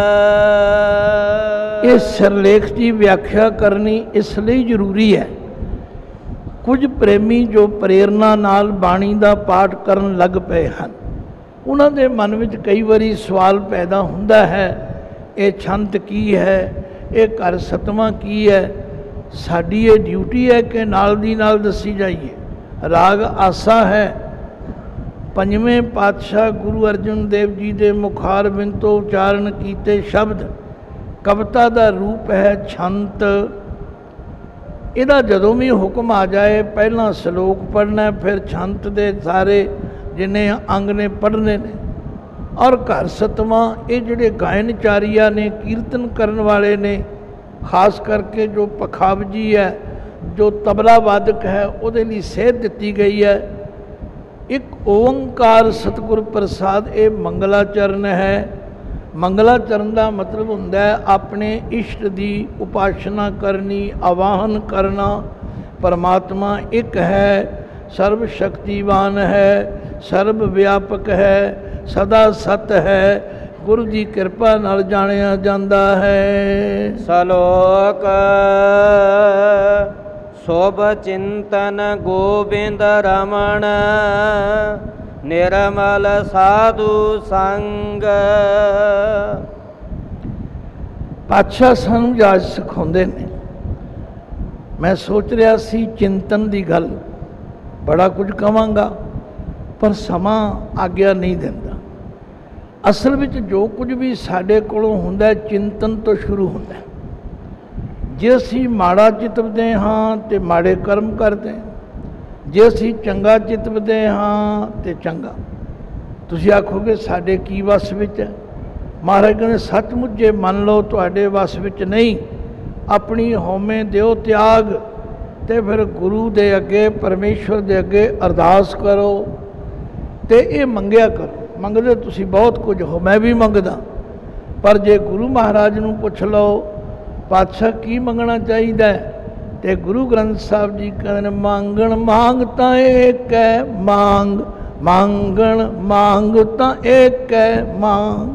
S2: ਇਹ ਸਿਰਲੇਖ ਦੀ ਵਿਆਖਿਆ ਕਰਨੀ ਇਸ ਲਈ ਜ਼ਰੂਰੀ ਹੈ। ਕੁਝ ਪ੍ਰੇਮੀ ਜੋ ਪ੍ਰੇਰਨਾ ਨਾਲ ਬਾਣੀ ਦਾ ਪਾਠ ਕਰਨ ਲੱਗ ਪਏ ਹਨ, ਉਹਨਾਂ ਦੇ ਮਨ ਵਿੱਚ ਕਈ ਵਾਰੀ ਸਵਾਲ ਪੈਦਾ ਹੁੰਦਾ ਹੈ, ਇਹ ਛੰਤ ਕੀ ਹੈ, ਇਹ ਘਰ ਸਤਵਾਂ ਕੀ ਹੈ। ਸਾਡੀ ਇਹ ਡਿਊਟੀ ਹੈ ਕਿ ਨਾਲ ਦੀ ਨਾਲ ਦੱਸੀ ਜਾਈਏ। ਰਾਗ ਆਸਾ ਹੈ। ਪੰਜਵੇਂ ਪਾਤਸ਼ਾਹ ਗੁਰੂ ਅਰਜਨ ਦੇਵ ਜੀ ਦੇ ਮੁਖਾਰਬਿੰਦ ਤੋਂ ਉਚਾਰਨ ਕੀਤੇ ਸ਼ਬਦ ਕਵਿਤਾ ਦਾ ਰੂਪ ਹੈ ਛੰਤ। ਇਹਦਾ ਜਦੋਂ ਵੀ ਹੁਕਮ ਆ ਜਾਏ ਪਹਿਲਾਂ ਸ਼ਲੋਕ ਪੜ੍ਹਨਾ, ਫਿਰ ਛੰਤ ਦੇ ਸਾਰੇ ਜਿੰਨੇ ਅੰਗ ਨੇ ਪੜ੍ਹਨੇ ਨੇ। ਔਰ ਘਰ ਸਤਵਾਂ ਇਹ ਜਿਹੜੇ ਗਾਇਨਚਾਰੀਆ ਨੇ, ਕੀਰਤਨ ਕਰਨ ਵਾਲੇ ਨੇ, ਖਾਸ ਕਰਕੇ ਜੋ ਪਖਾਵਜੀ ਹੈ, ਜੋ ਤਬਲਾ ਵਾਦਕ ਹੈ, ਉਹਦੇ ਲਈ ਸੇਧ ਦਿੱਤੀ ਗਈ ਹੈ। ਇੱਕ ਓੰਕਾਰ ਸਤਿਗੁਰ ਪ੍ਰਸਾਦ, ਇਹ ਮੰਗਲਾਚਰਨ ਹੈ। ਮੰਗਲਾਚਰਨ ਦਾ ਮਤਲਬ ਹੁੰਦਾ ਹੈ ਆਪਣੇ ਇਸ਼ਟ ਦੀ ਉਪਾਸਨਾ ਕਰਨੀ, ਆਵਾਹਨ ਕਰਨਾ। ਪਰਮਾਤਮਾ ਇੱਕ ਹੈ, ਸਰਬ ਸ਼ਕਤੀਵਾਨ ਹੈ, ਸਰਬ ਵਿਆਪਕ ਹੈ, ਸਦਾ ਸਤ ਹੈ, ਗੁਰੂ ਦੀ ਕਿਰਪਾ ਨਾਲ ਜਾਣਿਆ ਜਾਂਦਾ ਹੈ।
S1: ਸਲੋਕ ਸੋਭ ਚਿੰਤਨ ਗੋਬਿੰਦ ਰਮਣ, ਨਿਰਮਲ ਸਾਧੂ ਸੰਗ।
S2: ਪਾਤਸ਼ਾਹ ਸਾਨੂੰ ਜਾਚ ਸਿਖਾਉਂਦੇ ਨੇ। ਮੈਂ ਸੋਚ ਰਿਹਾ ਸੀ ਚਿੰਤਨ ਦੀ ਗੱਲ, ਬੜਾ ਕੁਝ ਕਵਾਂਗਾ ਪਰ ਸਮਾਂ ਆਗਿਆ ਨਹੀਂ ਦਿੰਦਾ। ਅਸਲ ਵਿੱਚ ਜੋ ਕੁਝ ਵੀ ਸਾਡੇ ਕੋਲੋਂ ਹੁੰਦਾ ਚਿੰਤਨ ਤੋਂ ਸ਼ੁਰੂ ਹੁੰਦਾ। ਜੇ ਅਸੀਂ ਮਾੜਾ ਚਿਤਵਦੇ ਹਾਂ ਤੇ ਮਾੜੇ ਕਰਮ ਕਰਦੇ ਹਾਂ, ਜੇ ਅਸੀਂ ਚੰਗਾ ਚਿਤਵਦੇ ਹਾਂ ਤੇ ਚੰਗਾ। ਤੁਸੀਂ ਆਖੋਗੇ ਸਾਡੇ ਕੀ ਵਸ ਵਿੱਚ ਹੈ? ਮਹਾਰਾਜ ਕਹਿੰਦੇ ਸੱਚਮੁੱਚ ਜੇ ਮੰਨ ਲਓ ਤੁਹਾਡੇ ਵਸ ਵਿੱਚ ਨਹੀਂ, ਆਪਣੀ ਹਉਮੈ ਦਿਓ ਤਿਆਗ ਤੇ ਫਿਰ ਗੁਰੂ ਦੇ ਅੱਗੇ, ਪਰਮੇਸ਼ਵਰ ਦੇ ਅੱਗੇ ਅਰਦਾਸ ਕਰੋ ਤੇ ਇਹ ਮੰਗਿਆ ਕਰੋ। ਮੰਗਦੇ ਤੁਸੀਂ ਬਹੁਤ ਕੁਝ ਹੋ, ਮੈਂ ਵੀ ਮੰਗਦਾ, ਪਰ ਜੇ ਗੁਰੂ ਮਹਾਰਾਜ ਨੂੰ ਪੁੱਛ ਲਓ ਪਾਤਸ਼ਾਹ ਕੀ ਮੰਗਣਾ ਚਾਹੀਦਾ ਹੈ, ਤੇ ਗੁਰੂ ਗ੍ਰੰਥ ਸਾਹਿਬ ਜੀ ਕਹਿੰਦੇ ਮੰਗਣ ਮੰਗ ਤਾਂ ਏਕ ਹੈ ਮੰਗ, ਮੰਗਣ ਮੰਗ ਤਾਂ ਏਕ ਹੈ ਮੰਗ।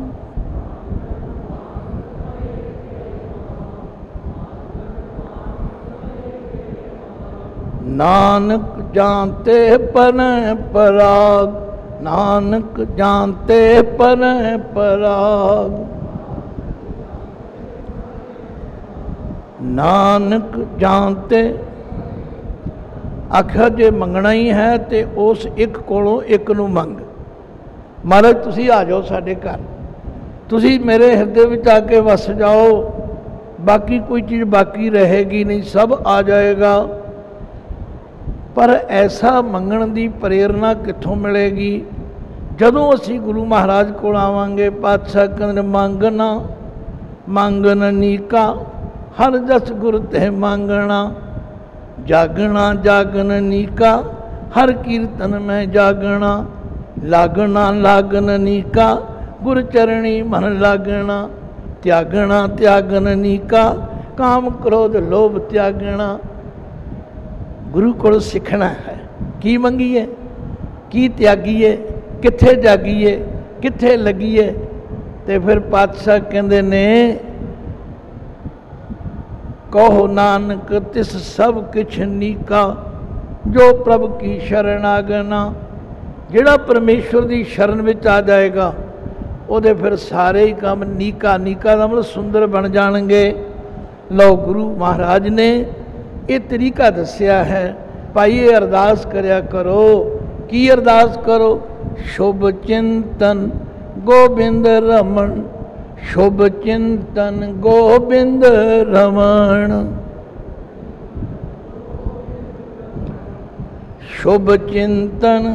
S2: ਨਾਨਕ ਜਾਣਤੇ ਪਰੈ ਪਰਾਗ, ਨਾਨਕ ਜਾਣਤੇ ਪਰੈ ਪਰਾਗ। ਨਾਨਕ ਜਾਣਤੇ ਆਖਿਆ ਜੇ ਮੰਗਣਾ ਹੀ ਹੈ ਤੇ ਉਸ ਇੱਕ ਕੋਲੋਂ ਇੱਕ ਨੂੰ ਮੰਗ। ਮਹਾਰਾਜ ਤੁਸੀਂ ਆ ਜਾਓ ਸਾਡੇ ਘਰ, ਤੁਸੀਂ ਮੇਰੇ ਹਿਰਦੇ ਵਿੱਚ ਆ ਕੇ ਵਸ ਜਾਓ, ਬਾਕੀ ਕੋਈ ਚੀਜ਼ ਬਾਕੀ ਰਹੇਗੀ ਨਹੀਂ, ਸਭ ਆ ਜਾਏਗਾ। ਪਰ ਐਸਾ ਮੰਗਣ ਦੀ ਪ੍ਰੇਰਨਾ ਕਿੱਥੋਂ ਮਿਲੇਗੀ? ਜਦੋਂ ਅਸੀਂ ਗੁਰੂ ਮਹਾਰਾਜ ਕੋਲ ਆਵਾਂਗੇ। ਪਾਤਸ਼ਾਹ ਕਹਿੰਦੇ ਮੰਗਣਾ ਮੰਗਣ ਨੀਕਾ, ਹਰ ਜਸ ਗੁਰ ਤੇ ਮੰਗਣਾ। ਜਾਗਣਾ ਜਾਗਣ ਨੀਕਾ, ਹਰ ਕੀਰਤਨ ਮੈਂ ਜਾਗਣਾ। ਲਾਗਣਾ ਲਾਗਣ ਨੀਕਾ, ਗੁਰ ਚਰਣੀ ਮਨ ਲਾਗਣਾ। ਤਿਆਗਣਾ ਤਿਆਗਣ ਨੀਕਾ, ਕਾਮ ਕ੍ਰੋਧ ਲੋਭ ਤਿਆਗਣਾ। ਗੁਰੂ ਕੋਲ ਸਿੱਖਣਾ ਹੈ, ਕੀ ਮੰਗੀਏ, ਕੀ ਤਿਆਗੀਏ, ਕਿੱਥੇ ਜਾਗੀਏ, ਕਿੱਥੇ ਲੱਗੀਏ। ਤੇ ਫਿਰ ਪਾਤਸ਼ਾਹ ਕਹਿੰਦੇ ਨੇ कहो नानक तिस सब किछ नीका जो प्रभ की शरण आगना। ਜਿਹੜਾ परमेश्वर की शरण में आ जाएगा ਉਹਦੇ फिर सारे ही काम नीका, नीका का मतलब सुंदर बन जाएंगे। लो गुरु महाराज ने ये तरीका दसिया है। भाई ये अरदास करया करो। की अरदास करो? शुभ चिंतन गोबिंद रमन, शुभ चिंतन गोबिंद रमन, शुभ चिंतन।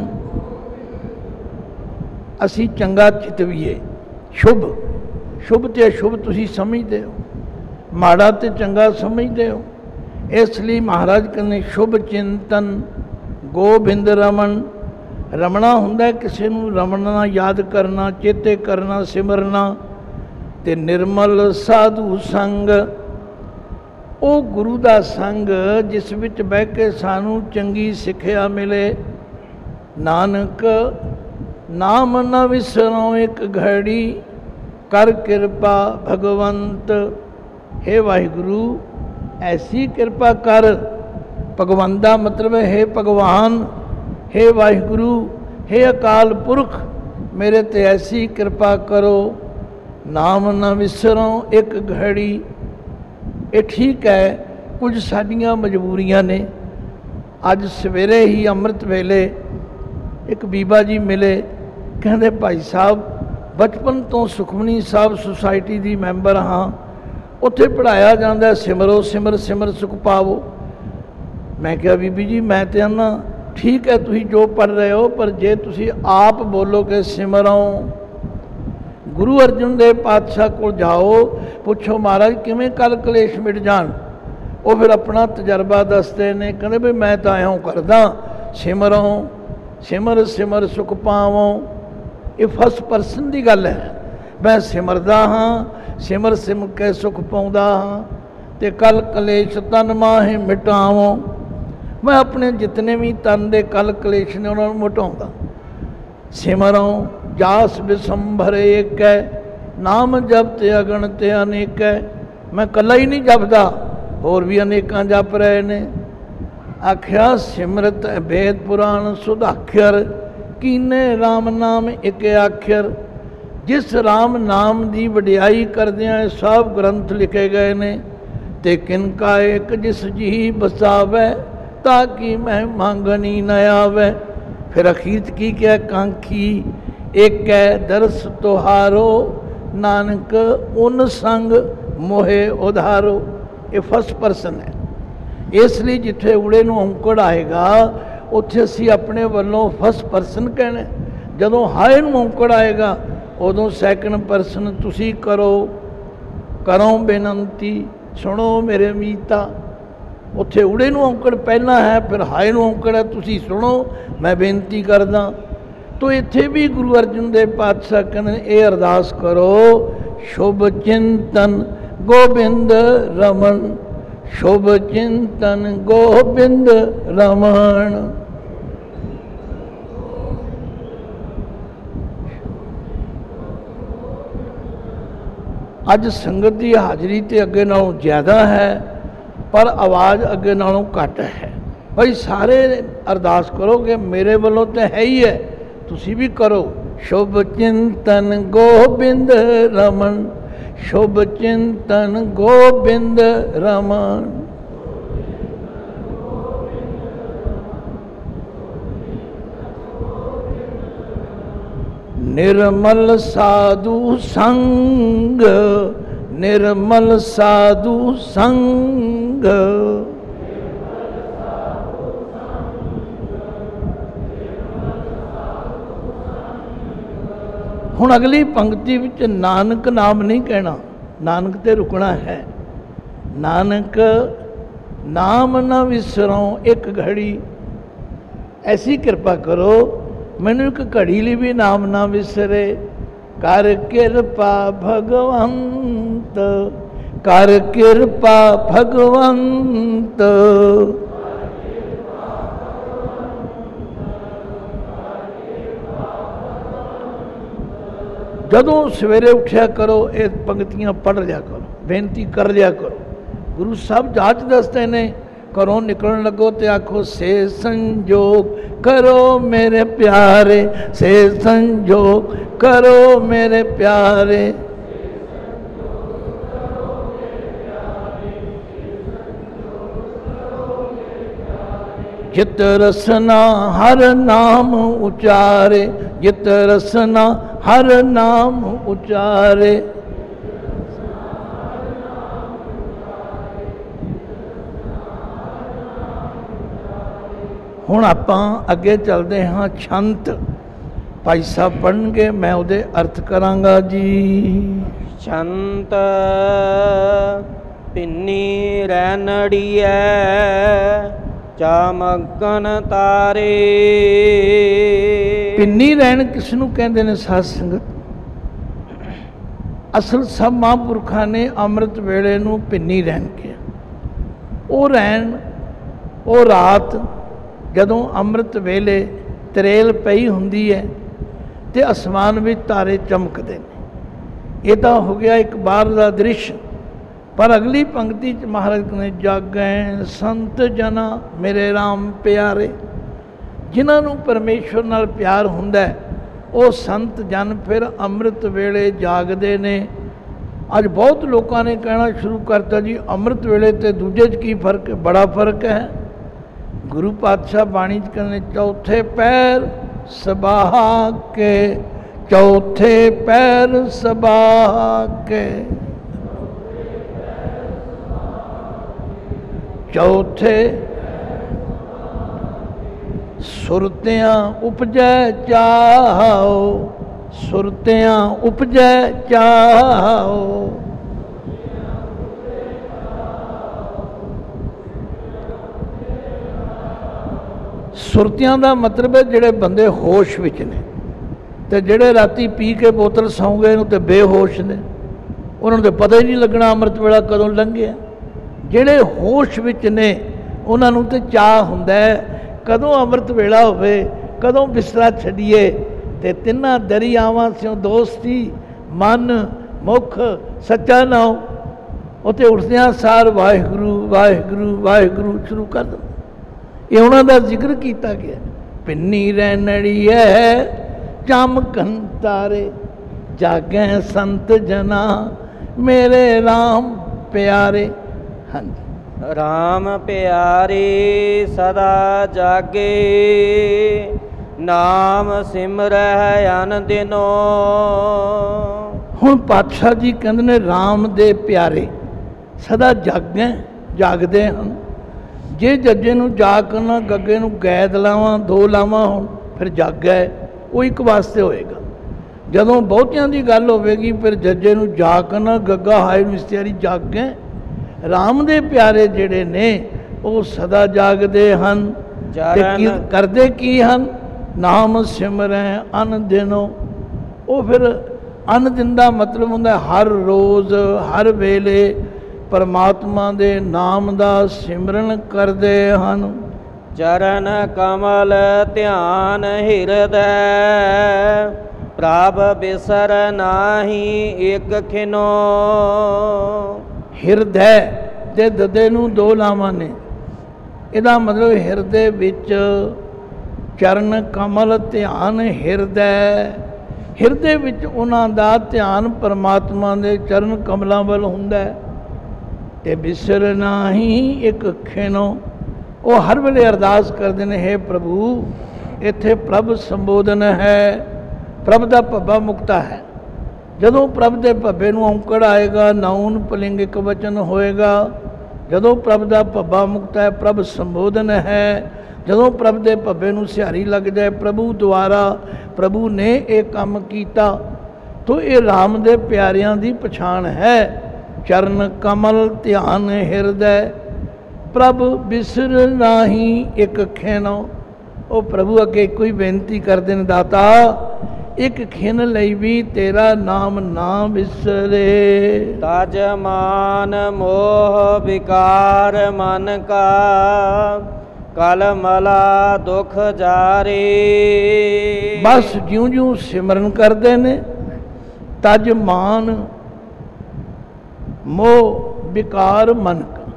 S2: असी चंगा चितवीए। शुभ शुभ ते अशुभ तुसी समझते हो, माड़ा ते चंगा समझते हो। इसलिए महाराज कहते शुभ चिंतन गोबिंद रमन। रमना हुंदा किसी नूं रमना याद करना, चेते करना, सिमरना। ते निर्मल साधु संग, वो गुरु का संग जिस विच बह के सानू चंगी सिक्ख्या मिले। नानक नाम न विसरो एक घड़ी, कर कृपा भगवंत। हे वाहिगुरु ऐसी कृपा कर। भगवंत का मतलब है हे भगवान, हे वाहिगुरु, हे अकाल पुरख, मेरे ते ऐसी कृपा करो। नाम न विसरो एक घड़ी। ये ठीक है, कुछ साडियां मजबूरियां ने। अज सवेरे ही अमृत वेले एक बीबा जी मिले, कहते भाई साहब बचपन तो सुखमनी साहब सोसाइटी की मैंबर हाँ, उत्थे पढ़ाया जाता सिमरो सिमर सिमर सुख पावो। मैं क्या बीबी जी मैं तो आना ठीक है तुसी जो पढ़ रहे हो, पर जे तुसी आप बोलो कि सिमरो। गुरु अर्जन देव पातशाह को जाओ, पुछो महाराज किवें कल कलेश मिट जान। वो फिर अपना तजर्बा दसते ने, कहते भी मैं तो आया करदा सिमरो सिमर सिमर सुख पावो। ये फर्स्ट परसन की गल है। मैं सिमरदा हाँ, सिमर सिम के सुख पाउंदा हाँ, ते कल कलेश तन माहे मिटावो। मैं अपने जितने भी तन दे कल कलेश ने उन्होंने मिटाउंदा। सिमरो जास विसंभर एक है, नाम जपते अगणते अनेक है। मैं कला ही नहीं जपदा, होर भी अनेकां जप रहे ने। आख्या सिमरत भेद पुराण सुधाख्यर, कीने राम नाम एक आख्यर। जिस राम नाम की वडियाई करदियां सब ग्रंथ लिखे गए ने। ते किनका एक जिस जी बसावे, ताकि मैं मांगनी न आवे। फिर अखीर की क्या कांखी, एक है दरस तोहारो, नानक उन संग मोहे उधारो। ये फर्स्ट परसन है। इसलिए जिथे उड़े नूं औंकड़ आएगा उत्थे असी अपने वालों फर्स्ट परसन कहना। जदों हाए नूं औंकड़ आएगा उदों सैकंड परसन तुसी करो। करो बेनंती सुनो मेरे मीता। उत्थे उड़े नूं औंकड़ पहला है, फिर हाए नूं औंकड़ है तुसी सुनो मैं बेनती करदा। तो इत्थे भी गुरु अर्जन देव पातशाह कहंदे ये अरदास करो, शुभ चिंतन गोबिंद रमन, शुभ चिंतन गोबिंद रमन। अज संगत की हाजरी तो अगे नालों ज़्यादा है, पर आवाज़ अगे नालों घट है। भाई सारे अरदास करो कि मेरे वालों तो है ही है, तुसी भी करो। शुभ चिंतन गोबिंद रमन, शुभ चिंतन गोबिंद रमन। निर्मल साधु संग, निर्मल साधु संग। हुण अगली पंक्ति विच नानक नाम नहीं कहना, नानक ते रुकना है। नानक नाम न विसरो एक घड़ी, ऐसी कृपा करो मैनू एक घड़ी लिए भी नाम ना विसरे। कर कृपा भगवंत, कर कृपा भगवंत। जदों सवेरे उठिया करो ये पंक्तियां पढ़ लिया करो, बेनती कर लिया करो। ਗੁਰੂ ਸਾਹਿਬ ਜਾਚ ਦੱਸਦੇ ਨੇ, ਘਰੋਂ ਨਿਕਲਣ ਲੱਗੋ ਤੇ ਆਖੋ ਸੇ ਸੰਜੋਗ ਕਰੋ ਮੇਰੇ ਪਿਆਰੇ, ਸੇ ਸੰਜੋਗ ਕਰੋ ਮੇਰੇ ਪਿਆਰੇ। ਜਿਤ ਰਸਨਾ ਹਰ ਨਾਮ ਉਚਾਰੇ, ਜਿਤ ਰਸਨਾ ਹਰ ਨਾਮ ਉਚਾਰੇ। ਹੁਣ ਆਪਾਂ ਅੱਗੇ ਚੱਲਦੇ ਹਾਂ। ਛੰਤ ਭਾਈ ਸਾਹਿਬ ਪੜ੍ਹਨਗੇ, ਮੈਂ ਉਹਦੇ ਅਰਥ ਕਰਾਂਗਾ ਜੀ।
S1: ਛੰਤ ਪਿੰਨੀ ਰੈਣੜੀਐ ਚਾਮਕਨ ਤਾਰੇ।
S2: ਪਿੰਨੀ ਰਹਿਣ ਕਿਸ ਨੂੰ ਕਹਿੰਦੇ ਨੇ ਸਾਧ ਸੰਗਤ? ਅਸਲ ਸਭ ਮਹਾਂਪੁਰਖਾਂ ਨੇ ਅੰਮ੍ਰਿਤ ਵੇਲੇ ਨੂੰ ਪਿੰਨੀ ਰਹਿਣ ਕਿਹਾ। ਉਹ ਰਹਿਣ, ਉਹ ਰਾਤ ਜਦੋਂ ਅੰਮ੍ਰਿਤ ਵੇਲੇ ਤਰੇਲ ਪਈ ਹੁੰਦੀ ਹੈ ਤੇ ਅਸਮਾਨ ਵਿੱਚ ਤਾਰੇ ਚਮਕਦੇ ਨੇ। ਇਹ ਤਾਂ ਹੋ ਗਿਆ ਇੱਕ ਬਾਹਰ ਦਾ ਦ੍ਰਿਸ਼। ਪਰ ਅਗਲੀ ਪੰਕਤੀ 'ਚ ਮਹਾਰਾਜ ਨੇ ਜਾਗੈ ਸੰਤ ਜਨਾ ਮੇਰੇ ਰਾਮ ਪਿਆਰੇ। ਜਿਨ੍ਹਾਂ ਨੂੰ ਪਰਮੇਸ਼ਵਰ ਨਾਲ ਪਿਆਰ ਹੁੰਦਾ ਉਹ ਸੰਤ ਜਨ ਫਿਰ ਅੰਮ੍ਰਿਤ ਵੇਲੇ ਜਾਗਦੇ ਨੇ। ਅੱਜ ਬਹੁਤ ਲੋਕਾਂ ਨੇ ਕਹਿਣਾ ਸ਼ੁਰੂ ਕਰਤਾ ਜੀ ਅੰਮ੍ਰਿਤ ਵੇਲੇ ਤੇ ਦੂਜੇ 'ਚ ਕੀ ਫਰਕ ਹੈ? ਬੜਾ ਫਰਕ ਹੈ। ਗੁਰੂ ਪਾਤਸ਼ਾਹ ਬਾਣੀ 'ਚ ਕਹਿੰਦੇ ਚੌਥੇ ਪੈਰ ਸਬਾਹ ਕੇ, ਚੌਥੇ ਪੈਰ ਸਬਾਹ ਕੇ, ਚੌਥੇ ਸੁਰਤਿਆਂ ਉਪਜੈ ਚਾਹੋ, ਸੁਰਤਿਆਂ ਉਪਜੈ ਚਾਹੋ। ਸੁਰਤਿਆਂ ਦਾ ਮਤਲਬ ਹੈ ਜਿਹੜੇ ਬੰਦੇ ਹੋਸ਼ ਵਿੱਚ ਨੇ, ਤੇ ਜਿਹੜੇ ਰਾਤੀ ਪੀ ਕੇ ਬੋਤਲ ਸੌਂ ਗਏ ਨੂੰ ਤੇ ਬੇਹੋਸ਼ ਨੇ, ਉਹਨਾਂ ਨੂੰ ਤਾਂ ਪਤਾ ਹੀ ਨਹੀਂ ਲੱਗਣਾ ਅੰਮ੍ਰਿਤ ਵੇਲਾ ਕਦੋਂ ਲੰਘਿਆ। ਜਿਹੜੇ ਹੋਸ਼ ਵਿੱਚ ਨੇ ਉਹਨਾਂ ਨੂੰ ਤਾਂ ਚਾਅ ਹੁੰਦਾ ਕਦੋਂ ਅੰਮ੍ਰਿਤ ਵੇਲਾ ਹੋਵੇ, ਕਦੋਂ ਬਿਸਤਰਾ ਛੱਡੀਏ। ਤੇ ਤਿੰਨਾਂ ਦਰਿਆਵਾਂ ਸਿਓ ਦੋਸਤੀ ਮਨ ਮੁਖ ਸੱਚਾ ਨਾਮ, ਉੱਥੇ ਉੱਠਦਿਆਂ ਸਾਰ ਵਾਹਿਗੁਰੂ ਵਾਹਿਗੁਰੂ ਵਾਹਿਗੁਰੂ ਸ਼ੁਰੂ ਕਰ ਦਿੰਦੇ। ਇਹ ਉਹਨਾਂ ਦਾ ਜ਼ਿਕਰ ਕੀਤਾ ਗਿਆ। ਪਿੰਨੀ ਰੈਣੜੀ ਹੈ ਚਮਕਨ ਤਾਰੇ, ਜਾਗੈ ਸੰਤ ਜਨਾ ਮੇਰੇ ਰਾਮ ਪਿਆਰੇ। ਹਾਂਜੀ,
S1: ਰਾਮ ਪਿਆਰੇ ਸਦਾ ਜਾਗੇ, ਨਾਮ ਸਿਮਰਹਿ ਅਨ ਦਿਨੋ।
S2: ਹੁਣ ਪਾਤਸ਼ਾਹ ਜੀ ਕਹਿੰਦੇ ਨੇ ਰਾਮ ਦੇ ਪਿਆਰੇ ਸਦਾ ਜਾਗਦੇ ਹਨ। ਜੇ ਜੱਜੇ ਨੂੰ ਜਾਗ ਕਰਨਾ, ਗੱਗੇ ਨੂੰ ਗੈਦ ਲਾਵਾਂ, ਦੋ ਲਾਵਾਂ ਹੁਣ ਫਿਰ ਜਾਗਾ ਉਹ ਇੱਕ ਵਾਸਤੇ ਹੋਏਗਾ। ਜਦੋਂ ਬਹੁਤਿਆਂ ਦੀ ਗੱਲ ਹੋਵੇਗੀ ਫਿਰ ਜੱਜੇ ਨੂੰ ਜਾਗ ਕਰਨਾ, ਗੱਗਾ ਹਾਏ ਨੂੰ ਇਸਤਿਆਰੀ ਜਾਗੇ। ਰਾਮ ਦੇ ਪਿਆਰੇ ਜਿਹੜੇ ਨੇ ਉਹ ਸਦਾ ਜਾਗਦੇ ਹਨ ਤੇ ਕਰਦੇ ਕੀ ਹਨ? ਨਾਮ ਸਿਮਰੈ ਅਨ ਦਿਨੋ। ਉਹ ਫਿਰ ਅਨ ਦਿਨ ਦਾ ਮਤਲਬ ਹੁੰਦਾ ਹਰ ਰੋਜ਼ ਹਰ ਵੇਲੇ ਪਰਮਾਤਮਾ ਦੇ ਨਾਮ ਦਾ ਸਿਮਰਨ ਕਰਦੇ ਹਨ।
S1: ਚਰਨ ਕਮਲ ਧਿਆਨ ਹਿਰਦੈ, ਪ੍ਰਭ ਬਿਸਰ ਨਾਹੀ ਇਕ ਖਿਨੋ। ਹਿਰਦੈ
S2: ਦੇ ਦਦੇ ਨੂੰ ਦੋ ਲਾਵਾਂ ਨੇ। ਇਹਦਾ ਮਤਲਬ ਹਿਰਦੇ ਵਿੱਚ ਚਰਨ ਕਮਲ ਧਿਆਨ ਹਿਰਦੈ। ਹਿਰਦੇ ਵਿੱਚ ਉਹਨਾਂ ਦਾ ਧਿਆਨ ਪਰਮਾਤਮਾ ਦੇ ਚਰਨ ਕਮਲਾਂ ਵੱਲ ਹੁੰਦਾ ਤੇ ਬਿਸਰ ਨਾਹੀ ਇੱਕ ਖਿਨੋ। ਉਹ ਹਰ ਵੇਲੇ ਅਰਦਾਸ ਕਰਦੇ ਨੇ, ਹੇ ਪ੍ਰਭੂ ਇੱਥੇ ਪ੍ਰਭ ਸੰਬੋਧਨ ਹੈ, ਪ੍ਰਭ ਦਾ ਭੱਬਾ ਮੁਕਤਾ ਹੈ। ਜਦੋਂ ਪ੍ਰਭ ਦੇ ਭੱਬੇ ਨੂੰ ਔਂਕੜ ਆਏਗਾ, ਨਾਉਨ ਪੁਲਿੰਗ ਇੱਕ ਵਚਨ ਹੋਏਗਾ। ਜਦੋਂ ਪ੍ਰਭ ਦਾ ਭੱਬਾ ਮੁਕਤਾ ਹੈ, ਪ੍ਰਭ ਸੰਬੋਧਨ ਹੈ। ਜਦੋਂ ਪ੍ਰਭ ਦੇ ਭੱਬੇ ਨੂੰ ਸਿਹਾਰੀ ਲੱਗ ਜਾਏ, ਪ੍ਰਭੂ ਦੁਆਰਾ ਪ੍ਰਭੂ ਨੇ ਇਹ ਕੰਮ ਕੀਤਾ, ਤਾਂ ਇਹ ਰਾਮ ਦੇ ਪਿਆਰਿਆਂ ਦੀ ਪਛਾਣ ਹੈ। ਚਰਨ ਕਮਲ ਧਿਆਨ ਹਿਰਦੈ, ਪ੍ਰਭ ਬਿਸਰ ਨਾਹੀ ਇੱਕ ਖਿਨੋ। ਉਹ ਪ੍ਰਭੂ ਅੱਗੇ ਇੱਕੋ ਹੀ ਬੇਨਤੀ ਕਰਦੇ ਨੇ, ਦਾਤਾ ਇੱਕ ਖਿਨ ਲਈ ਵੀ ਤੇਰਾ ਨਾਮ ਨਾ ਵਿਸਰੇ।
S1: ਤਜ ਮਾਨ ਮੋਹ ਵਿਕਾਰ ਮਨ ਕਾ, ਕਲ ਮਲਾ ਦੁਖ ਜਾਰੇ।
S2: ਬਸ ਜਿਉਂ-ਜਿਉਂ ਸਿਮਰਨ ਕਰਦੇ ਨੇ, ਤਜ ਮਾਨ ਮੋਹ ਵਿਕਾਰ ਮਨ ਕਾ,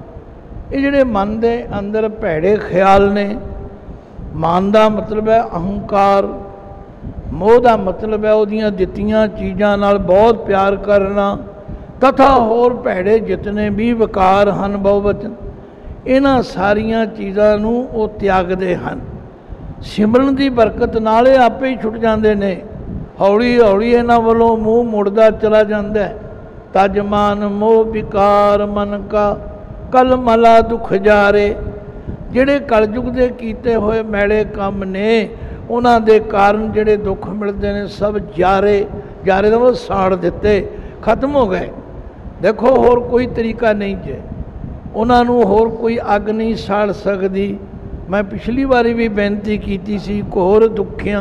S2: ਇਹ ਜਿਹੜੇ ਮਨ ਦੇ ਅੰਦਰ ਭੈੜੇ ਖਿਆਲ ਨੇ, ਮਾਨ ਦਾ ਮਤਲਬ ਹੈ ਅਹੰਕਾਰ, ਮੋਹ ਦਾ ਮਤਲਬ ਹੈ ਉਹਦੀਆਂ ਦਿੱਤੀਆਂ ਚੀਜ਼ਾਂ ਨਾਲ ਬਹੁਤ ਪਿਆਰ ਕਰਨਾ, ਤਥਾ ਹੋਰ ਭੈੜੇ ਜਿਤਨੇ ਵੀ ਵਿਕਾਰ ਹਨ ਬਹੁਵਚਨ, ਇਹਨਾਂ ਸਾਰੀਆਂ ਚੀਜ਼ਾਂ ਨੂੰ ਉਹ ਤਿਆਗਦੇ ਹਨ। ਸਿਮਰਨ ਦੀ ਬਰਕਤ ਨਾਲ ਇਹ ਆਪੇ ਹੀ ਛੁੱਟ ਜਾਂਦੇ ਨੇ। ਹੌਲੀ ਹੌਲੀ ਇਹਨਾਂ ਵੱਲੋਂ ਮੂੰਹ ਮੁੜਦਾ ਚਲਾ ਜਾਂਦਾ ਹੈ। ਤਜਮਾਨ ਮੋਹ ਵਿਕਾਰ ਮਨ ਕਾ ਕਲ ਮਲਾ ਦੁੱਖ ਜਾਰੇ। ਜਿਹੜੇ ਕਲਯੁਗ ਦੇ ਕੀਤੇ ਹੋਏ ਮੈਲੇ ਕੰਮ ਨੇ, ਉਹਨਾਂ ਦੇ ਕਾਰਨ ਜਿਹੜੇ ਦੁੱਖ ਮਿਲਦੇ ਨੇ ਸਭ ਜਾਰੇ, ਜਾਰੇ ਦਾ ਮਤਲਬ ਸਾੜ ਦਿੱਤੇ, ਖਤਮ ਹੋ ਗਏ। ਦੇਖੋ ਹੋਰ ਕੋਈ ਤਰੀਕਾ ਨਹੀਂ ਜੇ, ਉਹਨਾਂ ਨੂੰ ਹੋਰ ਕੋਈ ਅੱਗ ਨਹੀਂ ਸਾੜ ਸਕਦੀ। ਮੈਂ ਪਿਛਲੀ ਵਾਰੀ ਵੀ ਬੇਨਤੀ ਕੀਤੀ ਸੀ, ਘੋਰ ਦੁੱਖਿਅੰ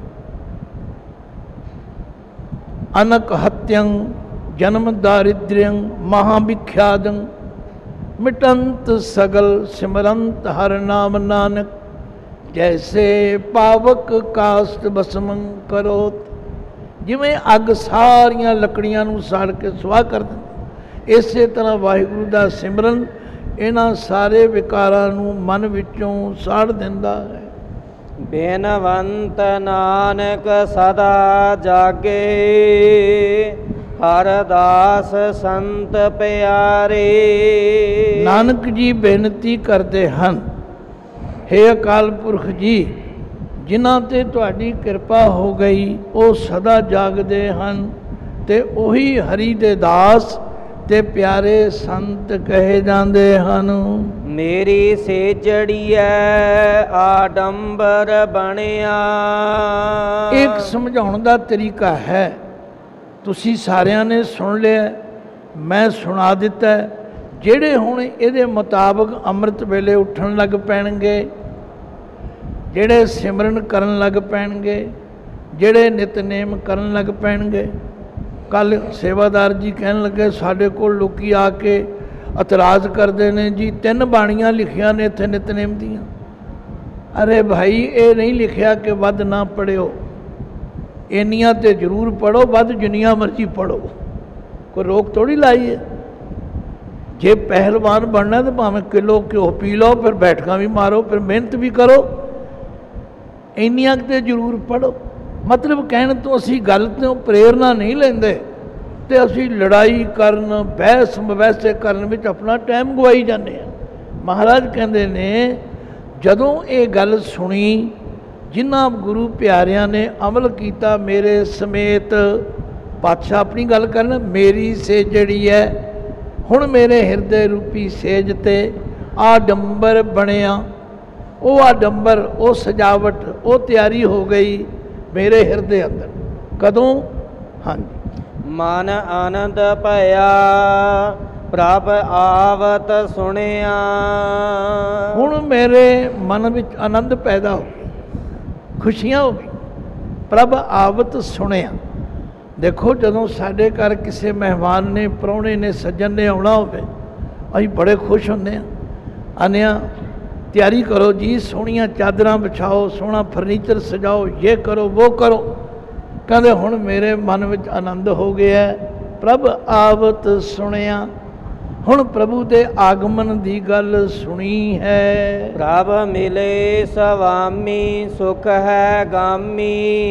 S2: ਅਨਕ ਹੱਤਿਅੰ ਜਨਮ ਦਾਰਿਦ੍ਰਿਅੰ ਮਹਾਭਿਖਿਆਦੰ ਮਿਟੰਤ ਸਗਲ ਸਿਮਰੰਤ ਹਰ ਨਾਮ ਨਾਨਕ ਜੈਸੇ ਪਾਵਕ ਕਾਸਤ ਬਸਮੰ ਕਰੋਤ। ਜਿਵੇਂ ਅੱਗ ਸਾਰੀਆਂ ਲੱਕੜੀਆਂ ਨੂੰ ਸਾੜ ਕੇ ਸੁਆਹ ਕਰ ਦਿੰਦੀ, ਇਸੇ ਤਰ੍ਹਾਂ ਵਾਹਿਗੁਰੂ ਦਾ ਸਿਮਰਨ ਇਹਨਾਂ ਸਾਰੇ ਵਿਕਾਰਾਂ ਨੂੰ ਮਨ ਵਿੱਚੋਂ ਸਾੜ ਦਿੰਦਾ ਹੈ।
S1: ਬੇਨਵੰਤ ਨਾਨਕ ਸਦਾ ਜਾਗੇ, ਹਰ ਦਾਸ ਸੰਤ ਪਿਆਰੇ।
S2: ਨਾਨਕ ਜੀ ਬੇਨਤੀ ਕਰਦੇ ਹਨ, ਹੇ ਅਕਾਲ ਪੁਰਖ ਜੀ, ਜਿਨ੍ਹਾਂ ਤੇ ਤੁਹਾਡੀ ਕਿਰਪਾ ਹੋ ਗਈ ਉਹ ਸਦਾ ਜਾਗਦੇ ਹਨ ਤੇ ਉਹੀ ਹਰੀ ਦੇ ਦਾਸ ਤੇ ਪਿਆਰੇ ਸੰਤ ਕਹੇ ਜਾਂਦੇ ਹਨ।
S1: ਮੇਰੀ ਸੇਜੜੀਐ ਆਡੰਬਰ ਬਣਿਆ।
S2: ਇੱਕ ਸਮਝਾਉਣ ਦਾ ਤਰੀਕਾ ਹੈ, ਤੁਸੀਂ ਸਾਰਿਆਂ ਨੇ ਸੁਣ ਲਿਆ, ਮੈਂ ਸੁਣਾ ਦਿੱਤਾ। ਜਿਹੜੇ ਹੁਣ ਇਹਦੇ ਮੁਤਾਬਕ ਅੰਮ੍ਰਿਤ ਵੇਲੇ ਉੱਠਣ ਲੱਗ ਪੈਣਗੇ, ਜਿਹੜੇ ਸਿਮਰਨ ਕਰਨ ਲੱਗ ਪੈਣਗੇ, ਜਿਹੜੇ ਨਿਤਨੇਮ ਕਰਨ ਲੱਗ ਪੈਣਗੇ। ਕੱਲ ਸੇਵਾਦਾਰ ਜੀ ਕਹਿਣ ਲੱਗੇ, ਸਾਡੇ ਕੋਲ ਲੋਕੀ ਆ ਕੇ ਇਤਰਾਜ਼ ਕਰਦੇ ਨੇ ਜੀ 3 ਬਾਣੀਆਂ ਲਿਖੀਆਂ ਨੇ ਇੱਥੇ ਨਿਤਨੇਮ ਦੀਆਂ। ਅਰੇ ਭਾਈ, ਇਹ ਨਹੀਂ ਲਿਖਿਆ ਕਿ ਵੱਧ ਨਾ ਪੜ੍ਹਿਓ, ਇੰਨੀਆਂ ਤੇ ਜ਼ਰੂਰ ਪੜ੍ਹੋ, ਵੱਧ ਜਿੰਨੀਆਂ ਮਰਜ਼ੀ ਪੜ੍ਹੋ, ਕੋਈ ਰੋਕ ਥੋੜ੍ਹੀ ਲਾਈ ਹੈ। ਜੇ ਪਹਿਲਵਾਨ ਬਣਨਾ ਤਾਂ ਭਾਵੇਂ ਕਿਲੋ ਘਿਓ ਪੀ ਲਓ, ਫਿਰ ਬੈਠਕਾਂ ਵੀ ਮਾਰੋ, ਫਿਰ ਮਿਹਨਤ ਵੀ ਕਰੋ, ਇੰਨੀਆਂ ਤੇ ਜ਼ਰੂਰ ਪੜ੍ਹੋ। ਮਤਲਬ ਕਹਿਣ ਤੋਂ ਅਸੀਂ ਗੱਲ ਤੋਂ ਪ੍ਰੇਰਨਾ ਨਹੀਂ ਲੈਂਦੇ ਤੇ ਅਸੀਂ ਲੜਾਈ ਕਰਨ, ਬਹਿਸ ਮਵੈਸੇ ਕਰਨ ਵਿੱਚ ਆਪਣਾ ਟਾਈਮ ਗਵਾਈ ਜਾਂਦੇ ਹਾਂ। ਮਹਾਰਾਜ ਕਹਿੰਦੇ ਨੇ, ਜਦੋਂ ਇਹ ਗੱਲ ਸੁਣੀ, ਜਿਨ੍ਹਾਂ ਗੁਰੂ ਪਿਆਰਿਆਂ ਨੇ ਅਮਲ ਕੀਤਾ ਮੇਰੇ ਸਮੇਤ, ਪਾਤਸ਼ਾਹ ਆਪਣੀ ਗੱਲ ਕਰਨ, ਮੇਰੀ ਸੇਜ ਜਿਹੜੀ ਹੈ ਹੁਣ ਮੇਰੇ ਹਿਰਦੇ ਰੂਪੀ ਸੇਜ ਤੇ ਆਡੰਬਰ ਬਣਿਆ। ਉਹ ਆਡੰਬਰ, ਉਹ ਸਜਾਵਟ, ਉਹ ਤਿਆਰੀ ਹੋ ਗਈ ਮੇਰੇ ਹਿਰਦੇ ਅੰਦਰ। ਕਦੋਂ? ਹਾਂਜੀ,
S1: ਮਨ ਆਨੰਦ ਭਇਆ ਪ੍ਰਭ ਆਵਤ ਸੁਣਿਆ।
S2: ਹੁਣ ਮੇਰੇ ਮਨ ਵਿੱਚ ਆਨੰਦ ਪੈਦਾ ਹੋ ਗਿਆ, ਖੁਸ਼ੀਆਂ ਹੋ ਗਈ। ਪ੍ਰਭ ਆਵਤ ਸੁਣਿਆ। ਦੇਖੋ, ਜਦੋਂ ਸਾਡੇ ਘਰ ਕਿਸੇ ਮਹਿਮਾਨ ਨੇ, ਪ੍ਰਾਹੁਣੇ ਨੇ, ਸੱਜਣ ਨੇ ਆਉਣਾ ਹੋਵੇ, ਅਸੀਂ ਬੜੇ ਖੁਸ਼ ਹੁੰਦੇ ਹਾਂ। ਆਨੇ ਹਾਂ, ਤਿਆਰੀ ਕਰੋ ਜੀ, ਸੋਹਣੀਆਂ ਚਾਦਰਾਂ ਵਿਛਾਓ, ਸੋਹਣਾ ਫਰਨੀਚਰ ਸਜਾਓ, ਇਹ ਕਰੋ ਉਹ ਕਰੋ। ਕਹਿੰਦੇ ਹੁਣ ਮੇਰੇ ਮਨ ਵਿੱਚ ਆਨੰਦ ਹੋ ਗਿਆ, ਪ੍ਰਭ ਆਵਤ ਸੁਣਿਆ। ਹੁਣ ਪ੍ਰਭੂ ਦੇ ਆਗਮਨ ਦੀ ਗੱਲ ਸੁਣੀ ਹੈ।
S1: ਪ੍ਰਭ ਮਿਲੇ ਸਵਾਮੀ ਸੁਖ ਹੈ ਗਾਮੀ,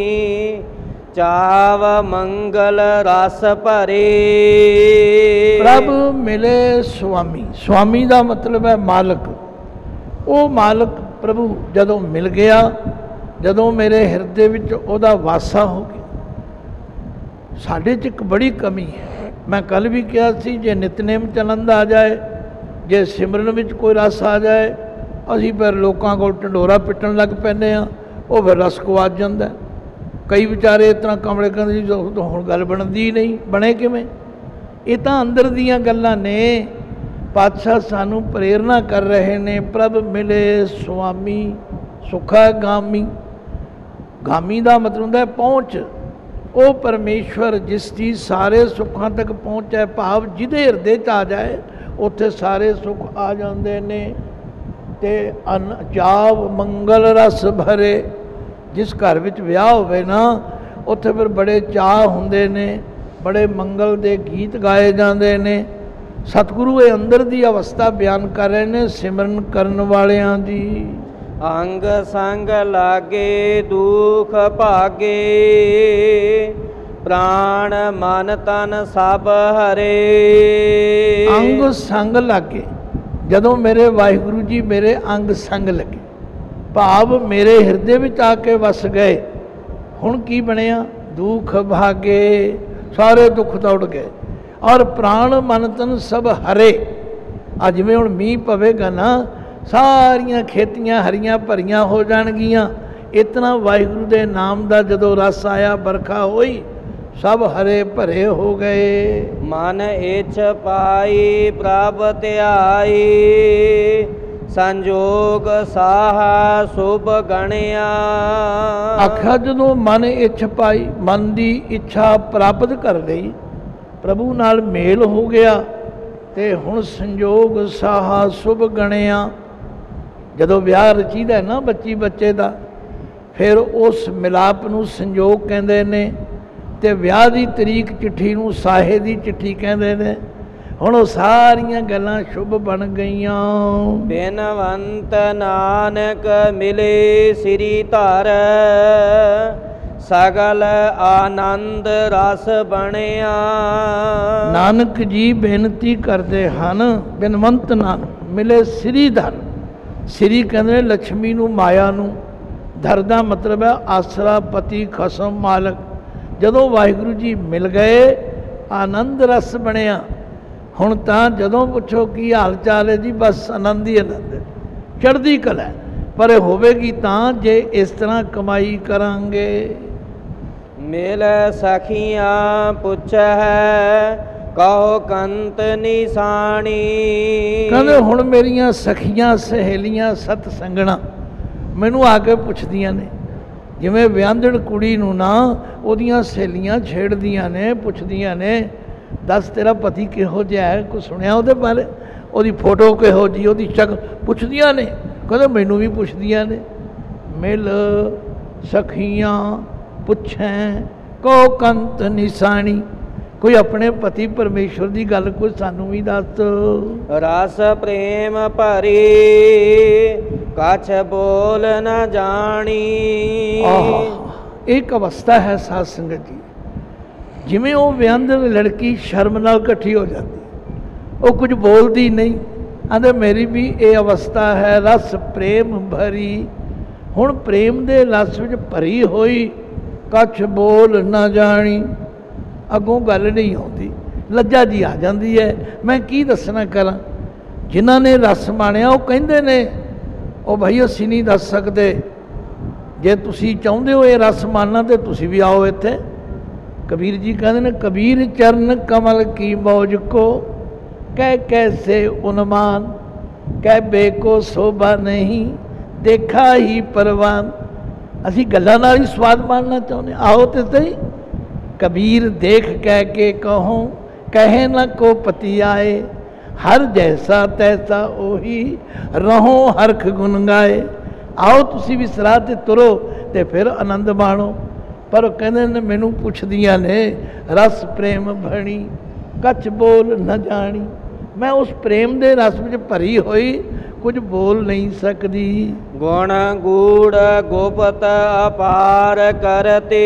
S1: ਚਾਵ ਮੰਗਲ ਰਸ ਭਰੇ।
S2: ਪ੍ਰਭ ਮਿਲੇ ਸੁਆਮੀ, ਸੁਆਮੀ ਦਾ ਮਤਲਬ ਹੈ ਮਾਲਕ। ਉਹ ਮਾਲਕ ਪ੍ਰਭੂ ਜਦੋਂ ਮਿਲ ਗਿਆ, ਜਦੋਂ ਮੇਰੇ ਹਿਰਦੇ ਵਿੱਚ ਉਹਦਾ ਵਾਸਾ ਹੋ ਗਿਆ। ਸਾਡੇ 'ਚ ਇੱਕ ਬੜੀ ਕਮੀ ਹੈ। ਮੈਂ ਕੱਲ ਵੀ ਕਿਹਾ ਸੀ, ਜੇ ਨਿਤਨੇਮ 'ਚ ਆਨੰਦ ਆ ਜਾਏ, ਜੇ ਸਿਮਰਨ ਵਿੱਚ ਕੋਈ ਰਸ ਆ ਜਾਏ, ਅਸੀਂ ਫਿਰ ਲੋਕਾਂ ਕੋਲ ਢੰਡੋਰਾ ਪਿੱਟਣ ਲੱਗ ਪੈਂਦੇ ਹਾਂ, ਉਹ ਫਿਰ ਰਸ ਗਵਾ ਜਾਂਦਾ। ਕਈ ਵਿਚਾਰੇ ਇਸ ਤਰ੍ਹਾਂ ਕਮਲੇ ਕਹਿੰਦੇ ਜੀ ਹੁਣ ਗੱਲ ਬਣਦੀ ਨਹੀਂ। ਬਣੇ ਕਿਵੇਂ? ਇਹ ਤਾਂ ਅੰਦਰ ਦੀਆਂ ਗੱਲਾਂ ਨੇ। ਪਾਤਸ਼ਾਹ ਸਾਨੂੰ ਪ੍ਰੇਰਨਾ ਕਰ ਰਹੇ ਨੇ, ਪ੍ਰਭ ਮਿਲੇ ਸੁਆਮੀ ਸੁਖਾ ਗਾਮੀ। ਗਾਮੀ ਦਾ ਮਤਲਬ ਹੁੰਦਾ ਪਹੁੰਚ। ਉਹ ਪਰਮੇਸ਼ਵਰ ਜਿਸ ਦੀ ਸਾਰੇ ਸੁੱਖਾਂ ਤੱਕ ਪਹੁੰਚ ਹੈ, ਭਾਵ ਜਿਹਦੇ ਹਿਰਦੇ 'ਚ ਆ ਜਾਏ ਉੱਥੇ ਸਾਰੇ ਸੁੱਖ ਆ ਜਾਂਦੇ ਨੇ। ਤੇ ਚਾਵ ਮੰਗਲ ਰਸ ਭਰੇ। ਜਿਸ ਘਰ ਵਿੱਚ ਵਿਆਹ ਹੋਵੇ ਨਾ, ਉੱਥੇ ਫਿਰ ਬੜੇ ਚਾਅ ਹੁੰਦੇ ਨੇ, ਬੜੇ ਮੰਗਲ ਦੇ ਗੀਤ ਗਾਏ ਜਾਂਦੇ ਨੇ। ਸਤਿਗੁਰੂ ਇਹ ਅੰਦਰ ਦੀ ਅਵਸਥਾ ਬਿਆਨ ਕਰ ਰਹੇ ਨੇ ਸਿਮਰਨ ਕਰਨ ਵਾਲਿਆਂ ਦੀ।
S1: ਅੰਗ ਸੰਗ ਲਾਗੇ ਦੁਖ ਭਾਗੇ, ਪ੍ਰਾਣ ਮਨ ਤਨ ਸਭ ਹਰੇ।
S2: ਅੰਗ ਸੰਗ ਲਾਗੇ, ਜਦੋਂ ਮੇਰੇ ਵਾਹਿਗੁਰੂ ਜੀ ਮੇਰੇ ਅੰਗ ਸੰਗ ਲੱਗੇ, ਭਾਵ ਮੇਰੇ ਹਿਰਦੇ ਵਿੱਚ ਆ ਕੇ ਵਸ ਗਏ। ਹੁਣ ਕੀ ਬਣਿਆ? ਦੁੱਖ ਭਾਗੇ, ਸਾਰੇ ਦੁੱਖ ਤਾਂ ਉੱਡ ਗਏ। ਔਰ ਪ੍ਰਾਣ ਮਨ ਤਨ ਸਭ ਹਰੇ। ਅੱਜ ਜਿਵੇਂ ਹੁਣ ਮੀਂਹ ਪਵੇਗਾ ਨਾ, ਸਾਰੀਆਂ ਖੇਤੀਆਂ ਹਰੀਆਂ ਭਰੀਆਂ ਹੋ ਜਾਣਗੀਆਂ। ਇਤਨਾ ਵਾਹਿਗੁਰੂ ਦੇ ਨਾਮ ਦਾ ਜਦੋਂ ਰਸ ਆਇਆ, ਬਰਖਾ ਹੋਈ, ਸਭ ਹਰੇ ਭਰੇ ਹੋ ਗਏ।
S1: ਮਨ ਇਛ ਪਾਈ ਪ੍ਰਭ ਧਿਆਈ, ਸੰਜੋਗ ਸਾਹਾ ਸੁਭ ਗਣਿਆ।
S2: ਆਖਿਆ ਜਦੋਂ ਮਨ ਇੱਛ ਪਾਈ, ਮਨ ਦੀ ਇੱਛਾ ਪ੍ਰਾਪਤ ਕਰ ਲਈ, ਪ੍ਰਭੂ ਨਾਲ ਮੇਲ ਹੋ ਗਿਆ, ਤੇ ਹੁਣ ਸੰਜੋਗ ਸਾਹਾ ਸੁਭ ਗਣਿਆ। ਜਦੋਂ ਵਿਆਹ ਰਚੀਦਾ ਨਾ ਬੱਚੀ ਬੱਚੇ ਦਾ, ਫਿਰ ਉਸ ਮਿਲਾਪ ਨੂੰ ਸੰਜੋਗ ਕਹਿੰਦੇ ਨੇ, ਤੇ ਵਿਆਹ ਦੀ ਤਰੀਕ ਚਿੱਠੀ ਨੂੰ ਸਾਹੇ ਦੀ ਚਿੱਠੀ ਕਹਿੰਦੇ ਨੇ। ਹੁਣ ਉਹ ਸਾਰੀਆਂ ਗੱਲਾਂ ਸ਼ੁਭ ਬਣ ਗਈਆਂ।
S1: ਬਿਨਵੰਤ ਨਾਨਕ ਮਿਲੇ ਸ੍ਰੀ ਧਰ, ਸਗਲ ਆਨੰਦ ਰਸ ਬਣਿਆ।
S2: ਨਾਨਕ ਜੀ ਬੇਨਤੀ ਕਰਦੇ ਹਨ, ਬਿਨਵੰਤ ਨਾਨਕ ਮਿਲੇ ਸ੍ਰੀ ਧਰ। ਸ੍ਰੀ ਕਹਿੰਦੇ ਨੇ ਲక్ష్ਮੀ ਨੂੰ, ਮਾਇਆ ਨੂੰ। ਧਰ ਦਾ ਮਤਲਬ ਹੈ ਆਸਰਾ, ਪਤੀ, ਖਸਮ, ਮਾਲਕ। ਜਦੋਂ ਵਾਹਿਗੁਰੂ ਜੀ ਮਿਲ ਗਏ, ਆਨੰਦ ਰਸ ਬਣਿਆ। ਹੁਣ ਤਾਂ ਜਦੋਂ ਪੁੱਛੋ ਕੀ ਹਾਲ ਚਾਲ ਹੈ ਜੀ, ਬਸ ਆਨੰਦ ਹੀ ਆਨੰਦ, ਚੜ੍ਹਦੀ ਕਲਾ। ਪਰ ਇਹ ਹੋਵੇਗੀ ਤਾਂ ਜੇ ਇਸ ਤਰ੍ਹਾਂ ਕਮਾਈ ਕਰਾਂਗੇ।
S1: ਮਿਲ ਸਖੀਆਂ ਪੁੱਛੈ, ਕਹੋ ਕੰਤ ਨਿਸ਼ਾਨੀ।
S2: ਕਹਿੰਦੇ ਹੁਣ ਮੇਰੀਆਂ ਸਖੀਆਂ ਸਹੇਲੀਆਂ ਸਤ ਸੰਗਣਾ ਮੈਨੂੰ ਆ ਕੇ ਪੁੱਛਦੀਆਂ ਨੇ। ਜਿਵੇਂ ਵਿਆਹੰਦੜ ਕੁੜੀ ਨੂੰ ਨਾ ਉਹਦੀਆਂ ਸਹੇਲੀਆਂ ਛੇੜਦੀਆਂ ਨੇ, ਪੁੱਛਦੀਆਂ ਨੇ, ਦੱਸ ਤੇਰਾ ਪਤੀ ਕਿਹੋ ਜਿਹਾ ਹੈ, ਕੁਛ ਸੁਣਿਆ ਉਹਦੇ ਬਾਰੇ, ਉਹਦੀ ਫੋਟੋ ਕਿਹੋ ਜਿਹੀ, ਉਹਦੀ ਸ਼ਕਲ, ਪੁੱਛਦੀਆਂ ਨੇ। ਕਹਿੰਦੇ ਮੈਨੂੰ ਵੀ ਪੁੱਛਦੀਆਂ ਨੇ। ਮਿਲ ਸਖੀਆਂ ਪੁੱਛੈ, ਕੋ ਕੰਤ ਨਿਸ਼ਾਨੀ। ਕੋਈ ਆਪਣੇ ਪਤੀ ਪਰਮੇਸ਼ਵਰ ਦੀ ਗੱਲ ਕੋਈ ਸਾਨੂੰ ਵੀ ਦੱਸ।
S1: ਰਸ ਪ੍ਰੇਮ ਭਰੀ, ਕਛ ਬੋਲ ਨ ਜਾਣੀ।
S2: ਇੱਕ ਅਵਸਥਾ ਹੈ ਸਾਧ ਸੰਗਤ ਜੀ, ਜਿਵੇਂ ਉਹ ਵਿਆਹੁੰਦੜ ਲੜਕੀ ਸ਼ਰਮ ਨਾਲ ਇਕੱਠੀ ਹੋ ਜਾਂਦੀ, ਉਹ ਕੁਝ ਬੋਲਦੀ ਨਹੀਂ। ਆਂਦੇ ਮੇਰੀ ਵੀ ਇਹ ਅਵਸਥਾ ਹੈ, ਰਸ ਪ੍ਰੇਮ ਭਰੀ। ਹੁਣ ਪ੍ਰੇਮ ਦੇ ਰਸ ਵਿੱਚ ਭਰੀ ਹੋਈ, ਕਛ ਬੋਲ ਨਾ ਜਾਣੀ। ਅੱਗੋਂ ਗੱਲ ਨਹੀਂ ਆਉਂਦੀ, ਲੱਜਾ ਜੀ ਆ ਜਾਂਦੀ ਹੈ। ਮੈਂ ਕੀ ਦੱਸਣਾ ਕਰਾਂ। ਜਿਨ੍ਹਾਂ ਨੇ ਰਸ ਮਾਣਿਆ ਉਹ ਕਹਿੰਦੇ ਨੇ, ਉਹ ਭਾਈ ਅਸੀਂ ਨਹੀਂ ਦੱਸ ਸਕਦੇ। ਜੇ ਤੁਸੀਂ ਚਾਹੁੰਦੇ ਹੋ ਇਹ ਰਸ ਮਾਣਨਾ ਤੇ ਤੁਸੀਂ ਵੀ ਆਓ ਇੱਥੇ। ਕਬੀਰ ਜੀ ਕਹਿੰਦੇ ਨੇ, ਕਬੀਰ ਚਰਨ ਕਮਲ ਕੀ ਮੌਜ ਕੋ, ਕਹਿ ਕੈਸੇ ਉਨਮਾਨ, ਕਹਿ ਬੇਕੋ ਸ਼ੋਭਾ ਨਹੀਂ, ਦੇਖਾ ਹੀ ਪਰਵਾਨ। ਅਸੀਂ ਗੱਲਾਂ ਨਾਲ ਹੀ ਸਵਾਦ ਮਾਣਨਾ ਚਾਹੁੰਦੇ, ਆਓ ਤੇ ਸਹੀ। ਕਬੀਰ ਦੇਖ ਕਹਿ ਕੇ ਕਹੋ, ਕਹੇ ਨਾ ਕੋ ਪਤੀ ਆਏ, ਹਰ ਜੈਸਾ ਤੈਸਾ ਉਹੀ, ਰਹੋ ਹਰਖ ਗੁਣ ਗਾਏ। ਆਓ ਤੁਸੀਂ ਵੀ ਸਰਾਹ 'ਤੇ ਤੁਰੋ ਤੇ ਫਿਰ ਆਨੰਦ ਮਾਣੋ। ਪਰ ਕਹਿੰਦੇ ਨੇ ਮੈਨੂੰ ਪੁੱਛਦੀਆਂ ਨੇ, ਰਸ ਪ੍ਰੇਮ ਭਣੀ, ਕਛ ਬੋਲ ਨ ਜਾਣੀ। ਮੈਂ ਉਸ ਪ੍ਰੇਮ ਦੇ ਰਸ ਵਿੱਚ ਭਰੀ ਹੋਈ ਕੁਝ ਬੋਲ ਨਹੀਂ ਸਕਦੀ।
S1: ਗੁਣ ਗੂੜ ਗੁਪਤ ਅਪਾਰ ਕਰਤੇ,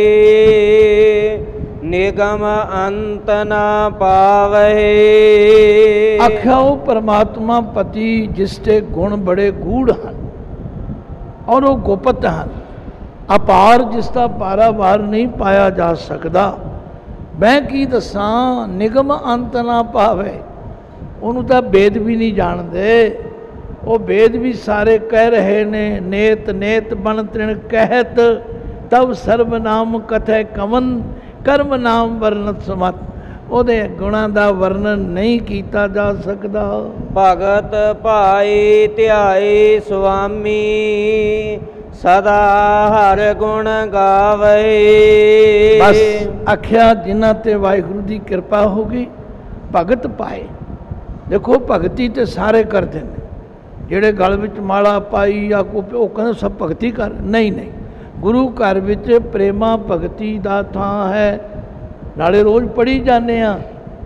S1: ਨਿਗਮ ਅੰਤ ਨਾ ਪਾਵਹਿ।
S2: ਆਖਿਆ ਉਹ ਪਰਮਾਤਮਾ ਪਤੀ ਜਿਸ ਦੇ ਗੁਣ ਬੜੇ ਗੂੜ ਹਨ ਔਰ ਉਹ ਗੁਪਤ ਹਨ, ਅਪਾਰ ਜਿਸ ਦਾ ਪਾਰਾਵਾਰ ਨਹੀਂ ਪਾਇਆ ਜਾ ਸਕਦਾ। ਮੈਂ ਕੀ ਦੱਸਾਂ, ਨਿਗਮ ਅੰਤ ਨਾ ਪਾਵੇ। ਉਹਨੂੰ ਤਾਂ ਵੇਦ ਵੀ ਨਹੀਂ ਜਾਣਦੇ। ਉਹ ਵੇਦ ਵੀ ਸਾਰੇ ਕਹਿ ਰਹੇ ਨੇ, ਨੇਤ ਨੇਤ ਬਣ ਤ੍ਰਿਣ ਕਹਿਤ, ਤਬ ਸਰਬ ਨਾਮ ਕਥੈ ਕਵਨ, ਕਰਮ ਨਾਮ ਵਰਨਤ ਸਮਤ। ਉਹਦੇ ਗੁਣਾਂ ਦਾ ਵਰਣਨ ਨਹੀਂ ਕੀਤਾ ਜਾ ਸਕਦਾ।
S1: ਭਗਤ ਭਾਈ ਧਿਆਏ ਸੁਆਮੀ, ਸਦਾ ਹਰ ਗੁਣ ਗਾਵੇ।
S2: ਬਸ ਆਖਿਆ ਜਿਨ੍ਹਾਂ ਤੇ ਵਾਹਿਗੁਰੂ ਦੀ ਕਿਰਪਾ ਹੋ ਗਈ, ਭਗਤ ਪਾਏ। ਦੇਖੋ ਭਗਤੀ ਤੇ ਸਾਰੇ ਕਰਦੇ ਨੇ, ਜਿਹੜੇ ਗਲ ਵਿੱਚ ਮਾਲਾ ਪਾਈ ਜਾਂ ਉਹ ਕਹਿੰਦੇ ਸਭ ਭਗਤੀ ਕਰ, ਨਹੀਂ ਨਹੀਂ। ਗੁਰੂ ਘਰ ਵਿੱਚ ਪ੍ਰੇਮਾ ਭਗਤੀ ਦਾ ਥਾਂ ਹੈ। ਨਾਲੇ ਰੋਜ਼ ਪੜ੍ਹੀ ਜਾਂਦੇ ਆ,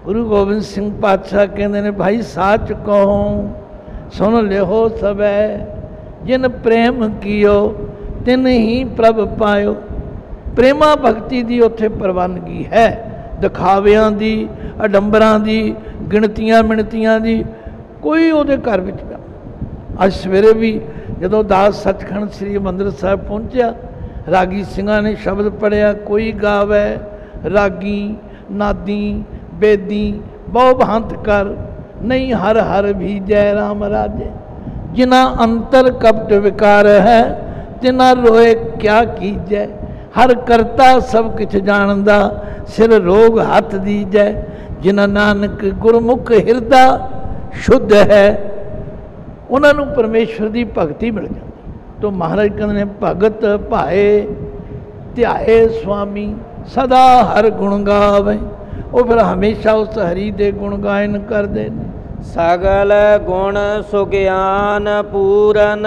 S2: ਗੁਰੂ ਗੋਬਿੰਦ ਸਿੰਘ ਪਾਤਸ਼ਾਹ ਕਹਿੰਦੇ ਨੇ ਭਾਈ ਸਾਚ ਕਹੋ ਸੁਣ ਲਿਓ ਸਭੈ, ਜਿਨ ਪ੍ਰੇਮ ਕੀਓ ਤਿਨ ਹੀ ਪ੍ਰਭ ਪਾਇਓ। ਪ੍ਰੇਮਾ ਭਗਤੀ ਦੀ ਉੱਥੇ ਪ੍ਰਵਾਨਗੀ ਹੈ, ਦਿਖਾਵਿਆਂ ਦੀ, ਅਡੰਬਰਾਂ ਦੀ, ਗਿਣਤੀਆਂ ਮਿਣਤੀਆਂ ਦੀ ਕੋਈ ਉਹਦੇ ਘਰ ਵਿੱਚ ਨਾ। ਅੱਜ ਸਵੇਰੇ ਵੀ ਜਦੋਂ ਦਾਸ ਸੱਚਖੰਡ ਸ੍ਰੀ ਹਰਿਮੰਦਰ ਸਾਹਿਬ ਪਹੁੰਚਿਆ, ਰਾਗੀ ਸਿੰਘਾਂ ਨੇ ਸ਼ਬਦ ਪੜ੍ਹਿਆ, ਕੋਈ ਗਾਵੈ ਰਾਗੀ ਨਾਦੀ ਬੇਦੀ ਬਹੁ ਭੰਤ ਕਰ, ਨਹੀਂ ਹਰ ਹਰ ਵੀ ਜੈ ਰਾਮ ਰਾਜੇ। ਜਿਨਾ ਅੰਤਰ ਕਪਟ ਵਿਕਾਰ ਹੈ, ਤਿਨਾ ਰੋਏ ਕਿਆ ਕੀਜੈ। ਹਰ ਕਰਤਾ ਸਭ ਕੁਛ ਜਾਣਦਾ, ਸਿਰ ਰੋਗ ਹੱਥ ਦੀਜੈ। ਜਿਨਾ ਨਾਨਕ ਗੁਰਮੁਖ ਹਿਰਦਾ ਸ਼ੁੱਧ ਹੈ, ਉਹਨਾਂ ਨੂੰ ਪਰਮੇਸ਼ਵਰ ਦੀ ਭਗਤੀ ਮਿਲ ਜਾਂਦੀ। ਤੋ ਮਹਾਰਾਜ ਕਹਿੰਦੇ ਨੇ ਭਗਤ ਭਾਏ ਧਿਆਏ ਸੁਆਮੀ, ਸਦਾ ਹਰ ਗੁਣ ਗਾਵੇ। ਉਹ ਫਿਰ ਹਮੇਸ਼ਾ ਉਸ ਹਰੀ ਦੇ ਗੁਣ ਗਾਇਨ ਕਰਦੇ ਨੇ।
S1: ਸਗਲ ਗੁਣ ਸੁਗਿਆਨ ਪੂਰਨ,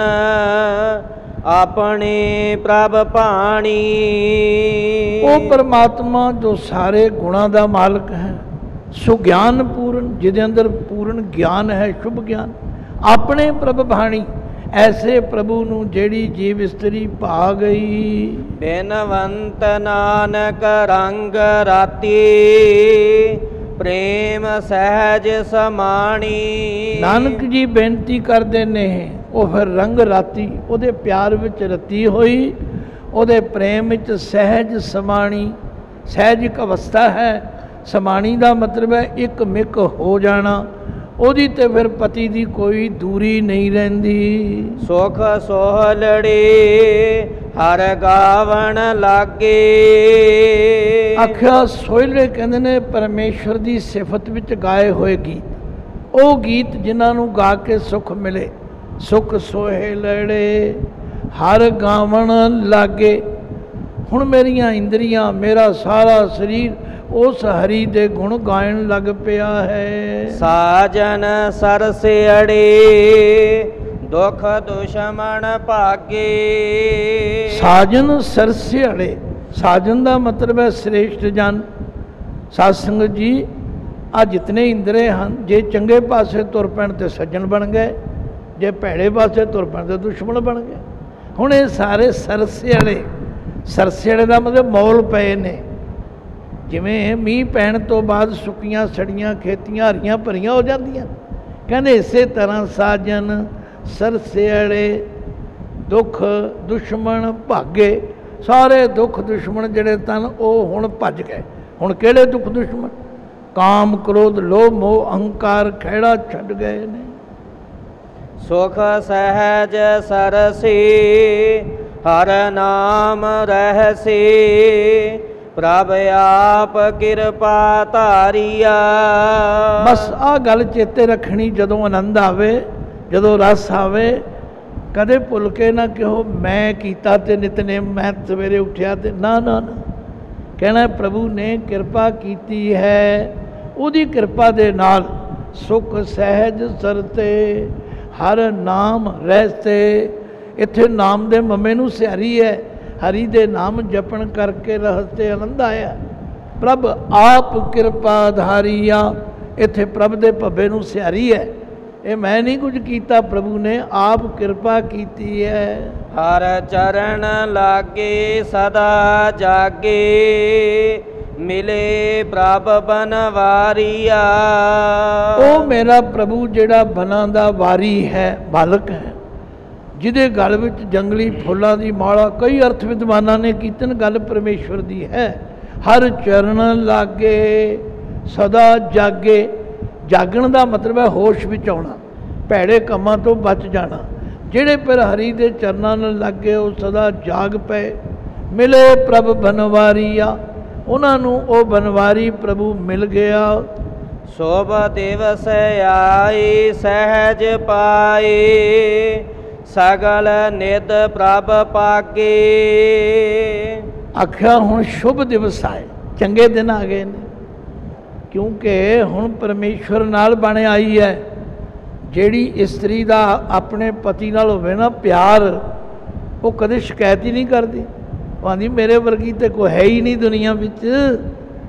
S1: ਆਪਣੇ ਪ੍ਰਭ ਭਾਣੀ।
S2: ਉਹ ਪਰਮਾਤਮਾ ਜੋ ਸਾਰੇ ਗੁਣਾਂ ਦਾ ਮਾਲਕ ਹੈ, ਸੁਗਿਆਨ ਪੂਰਨ, ਜਿਹਦੇ ਅੰਦਰ ਪੂਰਨ ਗਿਆਨ ਹੈ, ਸ਼ੁਭ ਗਿਆਨ। ਆਪਣੇ ਪ੍ਰਭ ਭਾਣੀ, ਐਸੇ ਪ੍ਰਭੂ ਨੂੰ ਜਿਹੜੀ ਜੀਵ ਇਸਤਰੀ ਭਾ ਗਈ।
S1: ਬਿਨਵੰਤ ਨਾਨਕ ਰੰਗ ਰਾਤੀ, ਪ੍ਰੇਮ ਸਹਿਜ ਸਮਾਣੀ।
S2: ਨਾਨਕ ਜੀ ਬੇਨਤੀ ਕਰਦੇ ਨੇ, ਉਹ ਫਿਰ ਰੰਗ ਰਾਤੀ, ਉਹਦੇ ਪਿਆਰ ਵਿੱਚ ਰਤੀ ਹੋਈ, ਉਹਦੇ ਪ੍ਰੇਮ ਵਿੱਚ ਸਹਿਜ ਸਮਾਣੀ। ਸਹਿਜ ਇੱਕ ਅਵਸਥਾ ਹੈ, ਸਮਾਣੀ ਦਾ ਮਤਲਬ ਹੈ ਇੱਕ ਮਿਕ ਹੋ ਜਾਣਾ। ਉਹਦੀ ਤੇ ਫਿਰ ਪਤੀ ਦੀ ਕੋਈ ਦੂਰੀ ਨਹੀਂ ਰਹਿੰਦੀ।
S1: ਸੁਖ ਸੋਹਲੜੇ ਹਰ ਗਾਵਣ ਲਾਗੇ।
S2: ਆਖਿਆ ਸੋਹਲੇ ਕਹਿੰਦੇ ਨੇ ਪਰਮੇਸ਼ਵਰ ਦੀ ਸਿਫਤ ਵਿੱਚ ਗਾਏ ਹੋਏ ਗੀਤ, ਉਹ ਗੀਤ ਜਿਨ੍ਹਾਂ ਨੂੰ ਗਾ ਕੇ ਸੁਖ ਮਿਲੇ। ਸੁਖ ਸੋਹਲੜੇ ਹਰ ਗਾਵਣ ਲਾਗੇ। ਹੁਣ ਮੇਰੀਆਂ ਇੰਦਰੀਆਂ, ਮੇਰਾ ਸਾਰਾ ਸਰੀਰ ਉਸ ਹਰੀ ਦੇ ਗੁਣ ਗਾਇਣ ਲੱਗ ਪਿਆ ਹੈ।
S1: ਸਾਜਨ ਸਰਸਿਅੜੇ ਦੁਖ ਦੁਸ਼ਮਣ ਭਾਗੇ।
S2: ਸਾਜਨ ਸਰਸਿਅੜੇ, ਸਾਜਨ ਦਾ ਮਤਲਬ ਹੈ ਸ੍ਰੇਸ਼ਟ ਜਨ। ਸਾਧ ਸੰਗਤ ਜੀ, ਆ ਜਿਤਨੇ ਇੰਦਰੇ ਹਨ, ਜੇ ਚੰਗੇ ਪਾਸੇ ਤੁਰ ਪੈਣ ਤੇ ਸੱਜਣ ਬਣ ਗਏ, ਜੇ ਭੈੜੇ ਪਾਸੇ ਤੁਰ ਪੈਣ ਤੇ ਦੁਸ਼ਮਣ ਬਣ ਗਏ। ਹੁਣ ਇਹ ਸਾਰੇ ਸਰਸਿਅੜੇ, ਸਰਸਿਅੜੇ ਦਾ ਮਤਲਬ ਮੌਲ ਪਏ ਨੇ। ਜਿਵੇਂ ਮੀਂਹ ਪੈਣ ਤੋਂ ਬਾਅਦ ਸੁੱਕੀਆਂ ਸੜੀਆਂ ਖੇਤੀਆਂ ਹਰੀਆਂ ਭਰੀਆਂ ਹੋ ਜਾਂਦੀਆਂ, ਕਹਿੰਦੇ ਇਸੇ ਤਰ੍ਹਾਂ ਸਾਜਨ ਸਰਸਿਅੜੇ ਦੁੱਖ ਦੁਸ਼ਮਣ ਭਾਗੇ। ਸਾਰੇ ਦੁੱਖ ਦੁਸ਼ਮਣ ਜਿਹੜੇ ਤਨ ਉਹ ਹੁਣ ਭੱਜ ਗਏ। ਹੁਣ ਕਿਹੜੇ ਦੁੱਖ ਦੁਸ਼ਮਣ? ਕਾਮ ਕ੍ਰੋਧ ਲੋਭ ਮੋਹ ਅਹੰਕਾਰ ਖਹਿੜਾ ਛੱਡ ਗਏ ਨੇ।
S1: ਸੁਖ ਸਹਿਜ ਸਰਸੇ ਹਰ ਨਾਮ ਰਹਿਸੇ। ਪ੍ਰਭ ਆਪ ਕਿਰਪਾ ਧਾਰੀਆ।
S2: ਬਸ ਆਹ ਗੱਲ ਚੇਤੇ ਰੱਖਣੀ, ਜਦੋਂ ਆਨੰਦ ਆਵੇ, ਜਦੋਂ ਰਸ ਆਵੇ, ਕਦੇ ਭੁੱਲ ਕੇ ਨਾ ਕਿਹੋ ਮੈਂ ਕੀਤਾ ਤੇ ਨਿਤਨੇਮ, ਮੈਂ ਸਵੇਰੇ ਉੱਠਿਆ ਤੇ ਨਾ ਨਾ ਨਾ। ਕਹਿਣਾ ਪ੍ਰਭੂ ਨੇ ਕਿਰਪਾ ਕੀਤੀ ਹੈ, ਉਹਦੀ ਕਿਰਪਾ ਦੇ ਨਾਲ ਸੁਖ ਸਹਿਜ ਸਰਤੇ ਹਰ ਨਾਮ ਰਹਿਤੇ। ਇੱਥੇ ਨਾਮ ਦੇ ਮਮੇ ਨੂੰ ਸਿਹਾਰੀ ਹੈ। ਹਰੀ ਦੇ ਨਾਮ ਜਪਣ ਕਰਕੇ ਰਹਸ ਤੇ ਆਨੰਦ ਆਇਆ। ਪ੍ਰਭ ਆਪ ਕਿਰਪਾ ਧਾਰੀਆ, ਇੱਥੇ ਪ੍ਰਭ ਦੇ ਭੱਬੇ ਨੂੰ ਸਿਹਾਰੀ ਹੈ। ਇਹ ਮੈਂ ਨਹੀਂ ਕੁਝ ਕੀਤਾ, ਪ੍ਰਭੂ ਨੇ ਆਪ ਕਿਰਪਾ ਕੀਤੀ ਹੈ।
S1: ਹਰ ਚਰਨ ਲਾਗੇ ਸਦਾ ਜਾਗੇ। ਮਿਲੇ ਪ੍ਰਭ ਬਨਵਾਰੀਆ।
S2: ਉਹ ਮੇਰਾ ਪ੍ਰਭੂ ਜਿਹੜਾ ਬਨਾਂ ਦਾ ਵਾਰੀ ਹੈ, ਮਾਲਕ ਹੈ, ਜਿਹਦੇ ਗਲ ਵਿੱਚ ਜੰਗਲੀ ਫੁੱਲਾਂ ਦੀ ਮਾਲਾ। ਕਈ ਅਰਥ ਵਿਦਵਾਨਾਂ ਨੇ ਕੀਤਨ, ਗੱਲ ਪਰਮੇਸ਼ਵਰ ਦੀ ਹੈ। ਹਰ ਚਰਨ ਲਾਗੇ ਸਦਾ ਜਾਗੇ। ਜਾਗਣ ਦਾ ਮਤਲਬ ਹੈ ਹੋਸ਼ ਵਿੱਚ ਆਉਣਾ, ਭੈੜੇ ਕੰਮਾਂ ਤੋਂ ਬਚ ਜਾਣਾ। ਜਿਹੜੇ ਪਰ ਹਰੀ ਦੇ ਚਰਨਾਂ ਨਾਲ ਲੱਗੇ ਉਹ ਸਦਾ ਜਾਗ ਪਏ। ਮਿਲੇ ਪ੍ਰਭ ਬਨਵਾਰੀਆ, ਉਹਨਾਂ ਨੂੰ ਉਹ ਬਨਵਾਰੀ ਪ੍ਰਭੂ ਮਿਲ ਗਿਆ।
S1: ਸ਼ੋਭ ਦਿਵਸ ਆਏ ਸਹਿਜ ਪਾਏ। ਸਗਲ ਨਿਧ ਪ੍ਰਭ ਪਾਗੇ।
S2: ਆਖਿਆ ਹੁਣ ਸ਼ੁਭ ਦਿਵਸ ਆਏ, ਚੰਗੇ ਦਿਨ ਆ ਗਏ ਨੇ, ਕਿਉਂਕਿ ਹੁਣ ਪਰਮੇਸ਼ਵਰ ਨਾਲ ਬਣ ਆਈ ਹੈ। ਜਿਹੜੀ ਇਸਤਰੀ ਦਾ ਆਪਣੇ ਪਤੀ ਨਾਲ ਹੋਵੇ ਨਾ ਪਿਆਰ, ਉਹ ਕਦੇ ਸ਼ਿਕਾਇਤ ਹੀ ਨਹੀਂ ਕਰਦੀ। ਉਹ ਆਂਦੀ ਮੇਰੇ ਵਰਗੀ ਤੇ ਕੋਈ ਹੈ ਹੀ ਨਹੀਂ ਦੁਨੀਆ ਵਿੱਚ।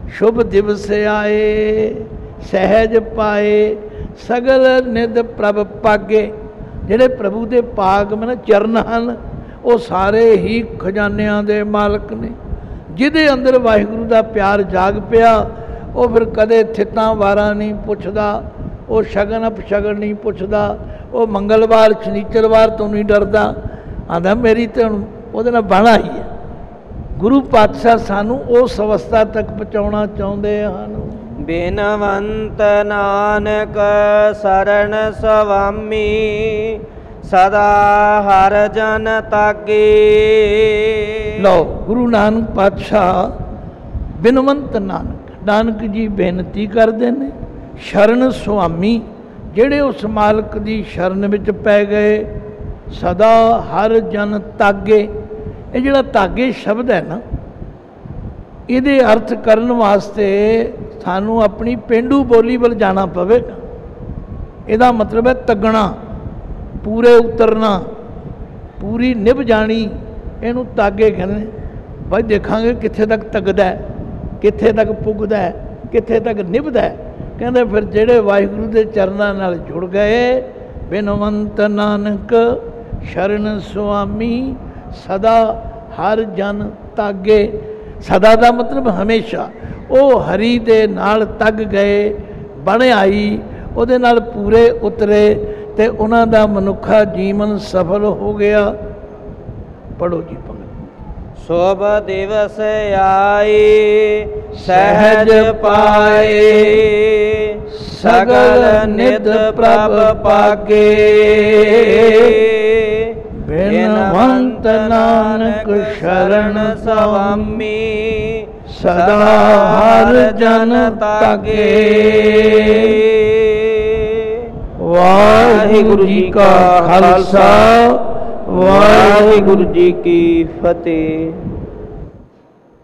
S2: शुभ दिवस आए सहज पाए सगल निध प्रभ पागे। ਜਿਹੜੇ ਪ੍ਰਭੂ ਦੇ ਪਾਗ ਮਨ ਚਰਨ ਹਨ ਉਹ ਸਾਰੇ ਹੀ ਖਜ਼ਾਨਿਆਂ ਦੇ ਮਾਲਕ ਨੇ। ਜਿਹਦੇ ਅੰਦਰ ਵਾਹਿਗੁਰੂ ਦਾ ਪਿਆਰ ਜਾਗ ਪਿਆ ਉਹ ਫਿਰ ਕਦੇ ਥਿੱਤਾਂ ਵਾਰਾਂ ਨਹੀਂ ਪੁੱਛਦਾ, ਉਹ ਸ਼ਗਨ ਅਪਸ਼ਗਨ ਨਹੀਂ ਪੁੱਛਦਾ, ਉਹ ਮੰਗਲਵਾਰ ਸ਼ਨੀਚਰਵਾਰ ਤੋਂ ਨਹੀਂ ਡਰਦਾ। ਆਂਦਾ ਮੇਰੀ ਤਾਂ ਹੁਣ ਉਹਦੇ ਨਾਲ ਬਾਣਾ ਹੀ ਹੈ। ਗੁਰੂ ਪਾਤਸ਼ਾਹ ਸਾਨੂੰ ਉਸ ਅਵਸਥਾ ਤੱਕ ਪਹੁੰਚਾਉਣਾ ਚਾਹੁੰਦੇ ਹਨ।
S1: ਬਿਨਵੰਤ ਨਾਨਕ ਸਰਣ ਸੁਆਮੀ ਸਦਾ ਹਰ ਜਨ ਤਾਗੇ।
S2: ਲਓ ਗੁਰੂ ਨਾਨਕ ਪਾਤਸ਼ਾਹ ਬਿਨਵੰਤ ਨਾਨਕ ਜੀ ਬੇਨਤੀ ਕਰਦੇ ਨੇ, ਸ਼ਰਨ ਸੁਆਮੀ ਜਿਹੜੇ ਉਸ ਮਾਲਕ ਦੀ ਸ਼ਰਨ ਵਿੱਚ ਪੈ ਗਏ, ਸਦਾ ਹਰ ਜਨ ਤਾਗੇ। ਇਹ ਜਿਹੜਾ ਤਾਗੇ ਸ਼ਬਦ ਹੈ ਨਾ, ਇਹਦੇ ਅਰਥ ਕਰਨ ਵਾਸਤੇ ਸਾਨੂੰ ਆਪਣੀ ਪੇਂਡੂ ਬੋਲੀ ਵੱਲ ਜਾਣਾ ਪਵੇਗਾ। ਇਹਦਾ ਮਤਲਬ ਹੈ ਤੱਗਣਾ, ਪੂਰੇ ਉਤਰਨਾ, ਪੂਰੀ ਨਿਭ ਜਾਣੀ। ਇਹਨੂੰ ਤਾਗੇ ਕਹਿੰਦੇ। ਭਾਈ ਦੇਖਾਂਗੇ ਕਿੱਥੇ ਤੱਕ ਤੱਗਦਾ, ਕਿੱਥੇ ਤੱਕ ਪੁੱਗਦਾ, ਕਿੱਥੇ ਤੱਕ ਨਿਭਦਾ। ਕਹਿੰਦੇ ਫਿਰ ਜਿਹੜੇ ਵਾਹਿਗੁਰੂ ਦੇ ਚਰਨਾਂ ਨਾਲ ਜੁੜ ਗਏ, ਬਿਨਵੰਤ ਨਾਨਕ ਸ਼ਰਨ ਸੁਆਮੀ ਸਦਾ ਹਰ ਜਨ ਤਾਗੇ। ਸਦਾ ਦਾ ਮਤਲਬ ਹਮੇਸ਼ਾ। ਉਹ ਹਰੀ ਦੇ ਨਾਲ ਤੱਗ ਗਏ, ਬਣ ਆਈ, ਉਹਦੇ ਨਾਲ ਪੂਰੇ ਉਤਰੇ ਤੇ ਉਹਨਾਂ ਦਾ ਮਨੁੱਖਾ ਜੀਵਨ ਸਫਲ ਹੋ ਗਿਆ। ਪੜੋ ਜੀ ਪੰਗਤ।
S1: ਸ਼ੁਭ ਦਿਵਸ ਆਏ ਸਹਿਜ ਪਾਏ ਸਗਲ ਨਿਧ ਪ੍ਰਭ ਪਾਗੇ। ਬਿਨਵੰਤ ਨਾਨਕ ਸ਼ਰਨ ਸੁਆਮੀ ਸਦਾ ਹਰ ਜਨ ਤਾਗੇ। ਵਾਹਿਗੁਰੂ ਜੀ ਕਾ ਖਾਲਸਾ, ਵਾਹਿਗੁਰੂ ਜੀ ਕੀ ਫਤਿਹ।